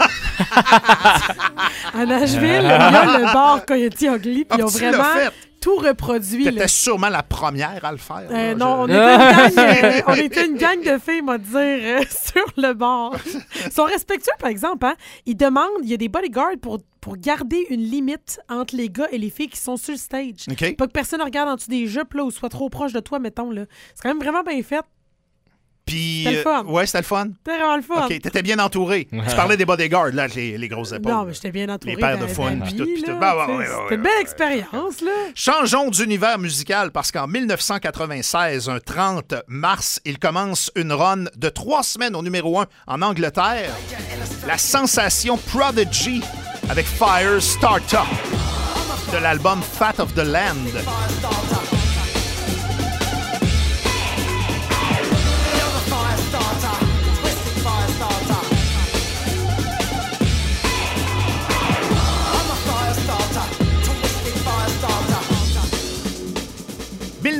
À Nashville, il y a le bar Coyote Ugly, puis Ah, ils ont tu l'as vraiment fait. tout reproduit. là. T'étais sûrement la première à le faire. Euh, là. non, on Je- était, une gang, euh, on était une gang de filles, moi, dire, euh, sur le bar. Ils sont respectueux, par exemple. Hein? Ils demandent, il y a des bodyguards pour, pour garder une limite entre les gars et les filles qui sont sur le stage. OK. Pas que personne regarde en dessous des jupes là, ou soit trop proche de toi, mettons. Là. C'est quand même vraiment bien fait. Puis, C'était le fun. euh, ouais, c'était le fun. C'était vraiment le fun. OK, t'étais bien entouré. Tu parlais des bodyguards, là, avec les, les grosses épaules. Non, mais j'étais bien entourée. Les paires de dans- fun, dans puis la tout, vie, puis tout. là, Bah, ouais, tu sais, ouais, C'était ouais, une ouais, belle ouais. expérience, là. Changeons d'univers musical parce qu'en dix-neuf cent quatre-vingt-seize, un trente mars, il commence une run de trois semaines au numéro un en Angleterre. La sensation Prodigy avec Firestarter de l'album Fat of the Land.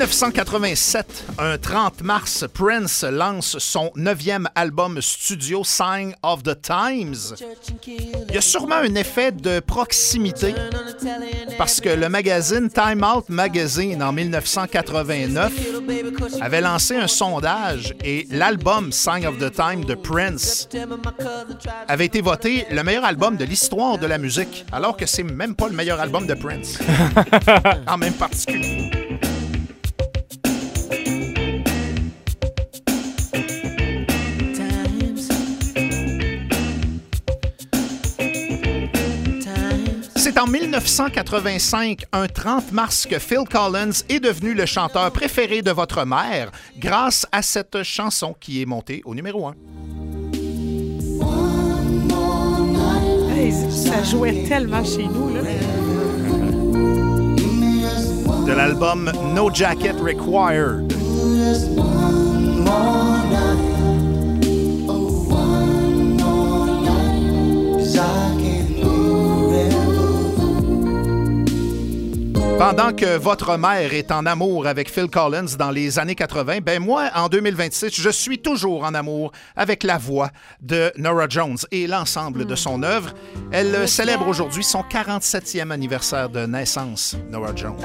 dix-neuf cent quatre-vingt-sept, un trente mars, Prince lance son neuvième album studio Sign of the Times. Il y a sûrement un effet de proximité parce que le magazine Time Out Magazine en dix-neuf cent quatre-vingt-neuf avait lancé un sondage et l'album Sign of the Times de Prince avait été voté le meilleur album de l'histoire de la musique, alors que c'est même pas le meilleur album de Prince. En même particulier. C'est en dix-neuf cent quatre-vingt-cinq, un trente mars, que Phil Collins est devenu le chanteur préféré de votre mère grâce à cette chanson qui est montée au numéro un. Hey, ça jouait tellement chez nous, là. De l'album No Jacket Required. Pendant que votre mère est en amour avec Phil Collins dans les années quatre-vingt, ben moi, en deux mille vingt-six, je suis toujours en amour avec la voix de Norah Jones et l'ensemble mm. de son œuvre. Elle mm. célèbre aujourd'hui son quarante-septième anniversaire de naissance, Norah Jones.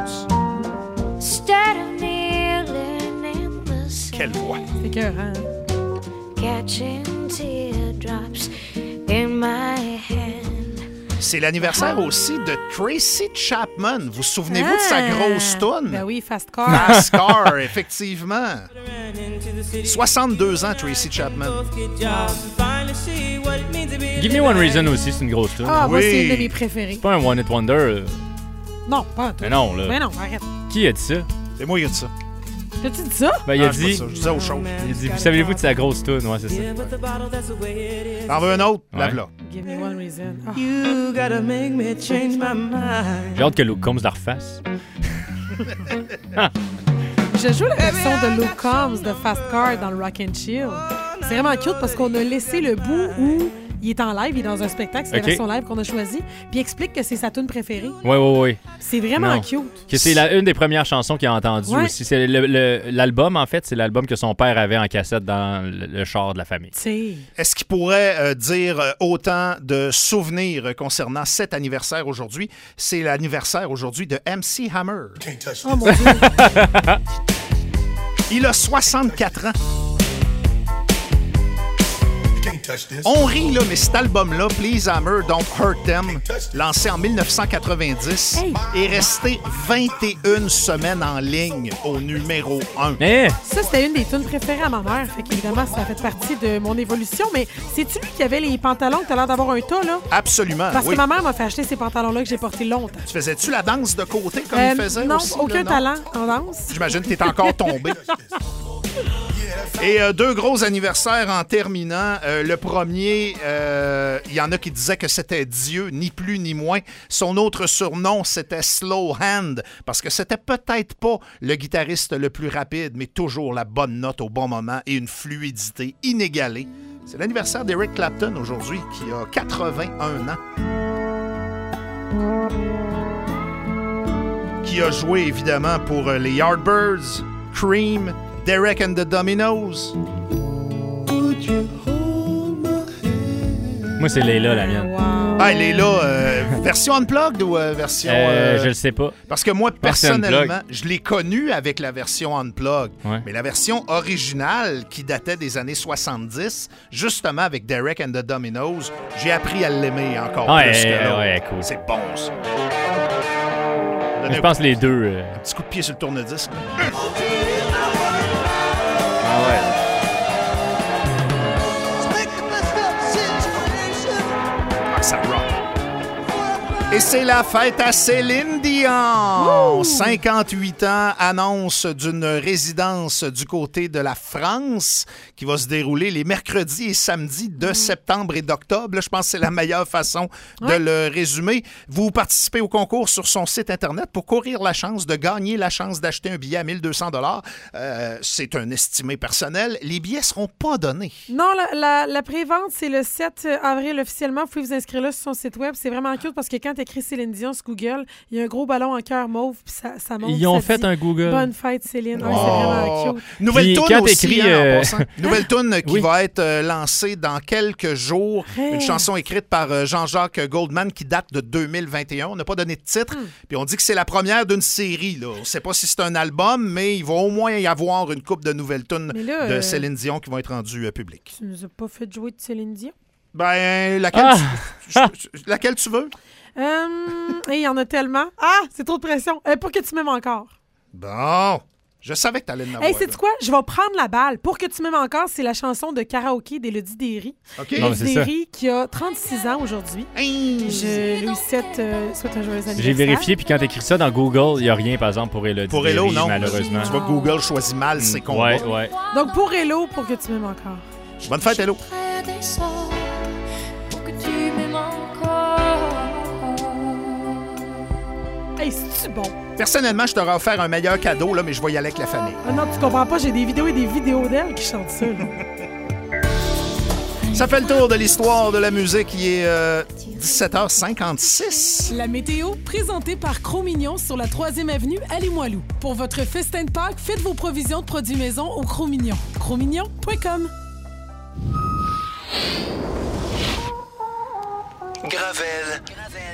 Quelle voix! C'est écœurant. C'est l'anniversaire aussi de Tracy Chapman. Vous souvenez-vous ah, de sa grosse toune? Ben oui, Fast Car. Fast Car, effectivement. soixante-deux ans, Tracy Chapman. Give Me One Reason aussi, c'est une grosse toune. Ah, oui. moi, c'est une de mes préférées. C'est pas un One Hit Wonder. Euh... Non, pas un tout. Mais non, là. Mais non, arrête. Qui a dit ça? C'est moi qui ai dit ça. T'as-tu dit ça? Ben, il a ah, dit. Je disais aux choses. Il a dit, vous savez-vous de sa grosse toune? Ouais, c'est ça. T'en veux un autre? Ouais. Lave-la. Give me one reason. Oh. You gotta make me change my mind. J'ai hâte que Luke Combs la refasse. Je joue la version de Luke Combs de Fast Car dans le Rock and Chill. C'est vraiment cute parce qu'on a laissé le bout où il est en live, il est dans un spectacle, c'est okay. La version live qu'on a choisie, puis il explique que c'est sa tune préférée. Oui, oui, oui. C'est vraiment non. cute. Que c'est la, une des premières chansons qu'il a entendues ouais. aussi. C'est le, le, l'album, en fait, c'est l'album que son père avait en cassette dans le, le char de la famille. T'sais. Est-ce qu'il pourrait euh, dire autant de souvenirs concernant cet anniversaire aujourd'hui? C'est l'anniversaire aujourd'hui de M C Hammer. Oh mon Dieu! Il a soixante-quatre ans. On rit, là, mais cet album-là, Please Hammer, Don't Hurt Them, lancé en dix-neuf cent quatre-vingt-dix, hey. est resté vingt et une semaines en ligne au numéro un. Hey. Ça, c'était une des tunes préférées à ma mère. Fait qu'évidemment, ça a fait partie de mon évolution. Mais c'est-tu lui qui avait les pantalons que t'as l'air d'avoir un tas, là? Absolument, Parce oui. que ma mère m'a fait acheter ces pantalons-là que j'ai portés longtemps. Tu faisais-tu la danse de côté comme euh, il faisait non, aussi? Aucun là, non, talent en danse. J'imagine que t'es encore tombé. Et euh, deux gros anniversaires en terminant. Euh, le premier, il euh, y en a qui disaient que c'était Dieu, ni plus ni moins. Son autre surnom, c'était Slow Hand, parce que c'était peut-être pas le guitariste le plus rapide, mais toujours la bonne note au bon moment et une fluidité inégalée. C'est l'anniversaire d'Eric Clapton aujourd'hui, qui a quatre-vingt-un ans. Qui a joué évidemment pour les Yardbirds, Cream, Derek and the Dominos. Moi, c'est Layla, la mienne. Wow. Ah, Layla, euh, version unplugged ou euh, version... Euh, euh, je le sais pas. Parce que moi, personnellement, je l'ai connue avec la version unplugged. Ouais. Mais la version originale, qui datait des années soixante-dix, justement avec Derek and the Dominos, j'ai appris à l'aimer encore ouais, plus que là. Ouais, cool. C'est bon, ça. Je pense les deux... Euh... Un petit coup de pied sur le tourne-disque. Ah ouais. Ah, ça rock. Et c'est la fête à Céline Dion. Ouh! cinquante-huit ans, annonce d'une résidence du côté de la France qui va se dérouler les mercredis et samedis de mmh. septembre et d'octobre. Là, je pense que c'est la meilleure façon ouais. de le résumer. Vous participez au concours sur son site Internet pour courir la chance de gagner la chance d'acheter un billet à mille deux cents dollars. Euh, c'est un estimé personnel. Les billets ne seront pas donnés. Non, la, la, la pré-vente, c'est le sept avril officiellement. Vous pouvez vous inscrire là sur son site web. C'est vraiment cute parce que quand tu écris Céline Dion sur Google, il y a un gros ballon en cœur mauve, puis ça, ça monte. Ils ont ça fait dit, un Google. Bonne fête, Céline. Oh. Ouais, c'est vraiment cute. Nouvelle Puis, toune quand aussi, t'écris, hein, en euh, passant. Nouvelle toune qui Oui. va être euh, lancée dans quelques jours. Hey. Une chanson écrite par euh, Jean-Jacques Goldman qui date de deux mille vingt et un. On n'a pas donné de titre. Mm. Puis on dit que c'est la première d'une série. Là. On ne sait pas si c'est un album, mais il va au moins y avoir une couple de nouvelles tunes Mais là, de euh, Céline Dion qui vont être rendues euh, publiques. Tu nous as pas fait jouer de Céline Dion? Ben, laquelle, Ah! tu, je- je- laquelle tu veux? Euh, et il y en a tellement. Ah, c'est trop de pression. Euh, pour que tu m'aimes encore. Bon, je savais que tu allais en avoir. Hey, sais-tu quoi? Je vais prendre la balle. Pour que tu m'aimes encore, c'est la chanson de karaoké d'Élodie Derry. OK? Non, mais c'est ça. Derry qui a trente-six ans aujourd'hui. Hey! Je lui souhaite, euh, souhaite un joyeux anniversaire. J'ai vérifié, puis quand t'écris ça dans Google, il n'y a rien, par exemple, pour Elodie Pour Hello, Derry, non. malheureusement. Tu vois, Google choisit mal ses combats. Ouais, ouais. Donc, pour Hello, pour que tu m'aimes encore. Bonne fête, Hello. Hey, c'est-tu bon? Personnellement, je t'aurais offert un meilleur cadeau, là, mais je vais y aller avec la famille. Ah non, tu comprends pas, j'ai des vidéos et des vidéos d'elle qui chantent ça. Là. Ça fait le tour de l'histoire de la musique qui est euh, dix-sept heures cinquante-six. La météo, présentée par Cro-Mignon sur la troisième avenue à Limoilou. Pour votre festin de Pâques, faites vos provisions de produits maison au Cro-Mignon. Cro-Mignon point com. Gravel.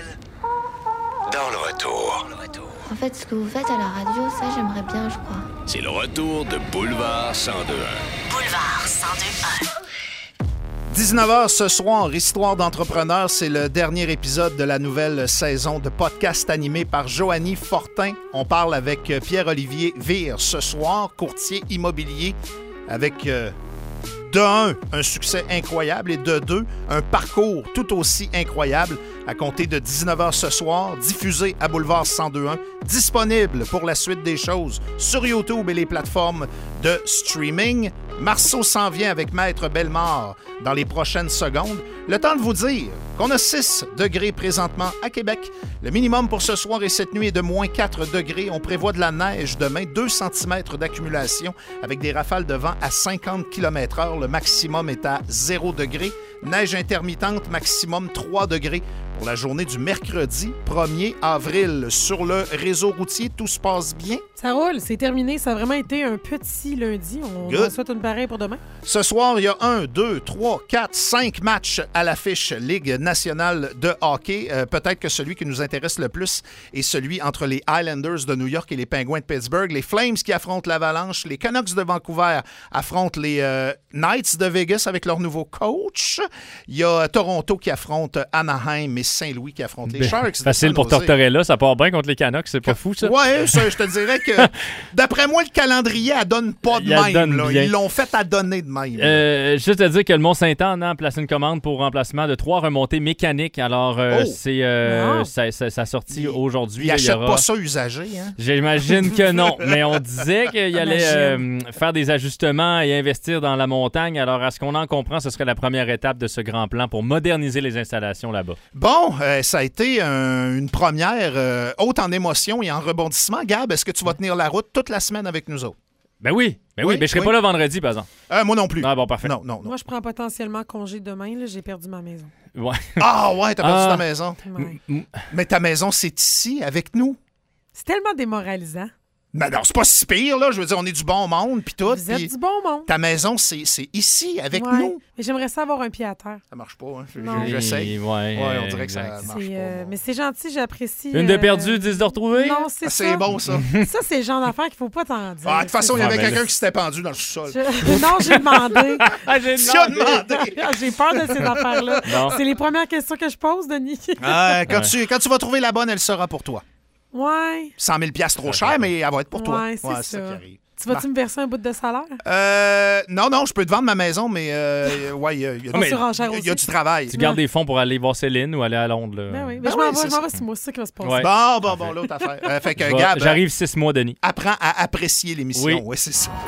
Dans le retour. En fait, ce que vous faites à la radio, ça, j'aimerais bien, je crois. C'est le retour de Boulevard cent deux un. Boulevard cent deux un. dix-neuf heures ce soir, Histoire d'entrepreneur, c'est le dernier épisode de la nouvelle saison de podcast animé par Joanie Fortin. On parle avec Pierre-Olivier Vire ce soir, courtier immobilier, avec euh, de un, un succès incroyable et de deux, un parcours tout aussi incroyable à compter de dix-neuf heures ce soir, diffusé à Boulevard cent deux un, disponible pour la suite des choses sur YouTube et les plateformes de streaming. Marceau s'en vient avec Maître Bellemare dans les prochaines secondes. Le temps de vous dire qu'on a six degrés présentement à Québec. Le minimum pour ce soir et cette nuit est de moins quatre degrés. On prévoit de la neige demain, deux centimètres d'accumulation avec des rafales de vent à cinquante kilomètres heure. Le maximum est à zéro degré. Neige intermittente, maximum trois degrés pour la journée du mercredi premier avril. Sur le réseau routier, tout se passe bien. Ça roule, c'est terminé. Ça a vraiment été un petit lundi. On Good. en souhaite une pareille pour demain. Ce soir, il y a un, deux, trois, quatre, cinq matchs à l'affiche Ligue nationale de hockey. Euh, peut-être que celui qui nous intéresse le plus est celui entre les Islanders de New York et les Penguins de Pittsburgh. Les Flames qui affrontent l'Avalanche. Les Canucks de Vancouver affrontent les euh, Knights de Vegas avec leur nouveau coach. Il y a Toronto qui affronte Anaheim et Saint-Louis qui affrontent les Sharks. de Facile San pour Jose. Tortorella, ça part bien contre les Canucks, c'est pas fou, ça? Ouais, ça, je te dirais que d'après moi, le calendrier, elle donne pas de Il la donne même. là. bien. Ils l'ont fait à donner de même. Euh, juste à dire que le Mont-Saint-Anne a placé une commande pour remplacement de trois remontées mécaniques. Alors, euh, Oh! c'est euh, Wow. ça, ça, ça a sorti Il- aujourd'hui. Ils là, il y n'achètent aura- pas ça usagé. Hein? J'imagine que non, mais on disait qu'il allait euh, Imagine. faire des ajustements et investir dans la montagne. Alors, à ce qu'on en comprend, ce serait la première étape de ce grand plan pour moderniser les installations là-bas. Bon, euh, ça a été un- une première euh, haute en émotion et en rebondissement. Gab, est-ce que tu vas tenir la route toute la semaine avec nous autres? Ben oui, ben oui, Oui, mais je serai oui. pas là vendredi, par exemple. Euh, moi non plus. Ah bon, parfait. Non, non, non. Moi, je prends potentiellement congé demain. Là, j'ai perdu ma maison. Ouais. Ah ouais, t'as perdu Ah. ta maison. Ouais. Mm, Mais ta maison, c'est ici, avec nous. C'est tellement démoralisant. Mais non, c'est pas si pire, là. Je veux dire, on est du bon monde, puis tout. Vous êtes puis du bon monde. ta maison, c'est c'est ici, avec Ouais. nous. Mais j'aimerais ça avoir un pied à terre. Ça marche pas, hein? Je- Non. je- J'essaye. Ouais, Ouais, on dirait que ça exact. marche C'est, pas. euh, non. mais c'est gentil, j'apprécie. Une de euh, perdue, dix de retrouvée? Non, c'est Ah, ça. c'est bon, ça. Ça, c'est le genre d'affaire qu'il faut pas t'en dire. Ah, de toute façon, il y Ah, avait ben quelqu'un là. qui s'était pendu dans le sous-sol. Je- Non, j'ai demandé. Ah, j'ai Tu as demandé. J'ai peur de ces affaires-là. Non. C'est les premières questions que je pose, Denis. Ah, quand, Ouais. tu, quand tu vas trouver la bonne, elle sera pour toi. Ouais. cent mille piastres trop cher, mais elle va être pour toi. Ouais, c'est ça. qui arrive. Tu vas-tu me verser un bout de salaire? Euh, non, non, je peux te vendre ma maison, mais euh, ouais, il y a, il y a- On mais- surenchère il y a aussi. du travail. Tu gardes des fonds pour aller voir Céline ou aller à Londres. Là. Ben oui, Ben mais je oui, m'en vais, c'est je m'en ça. vais, c'est moi, c'est ça qui va se passer. Ouais. Bon, bon, bon, l'autre affaire. Euh, fait que, Je vais- Gab, J'arrive six mois, Denis. apprends à apprécier l'émission. Oui. Ouais, c'est ça.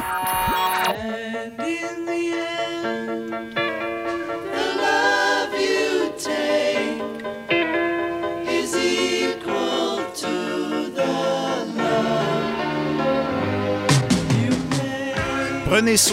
Prenez soin.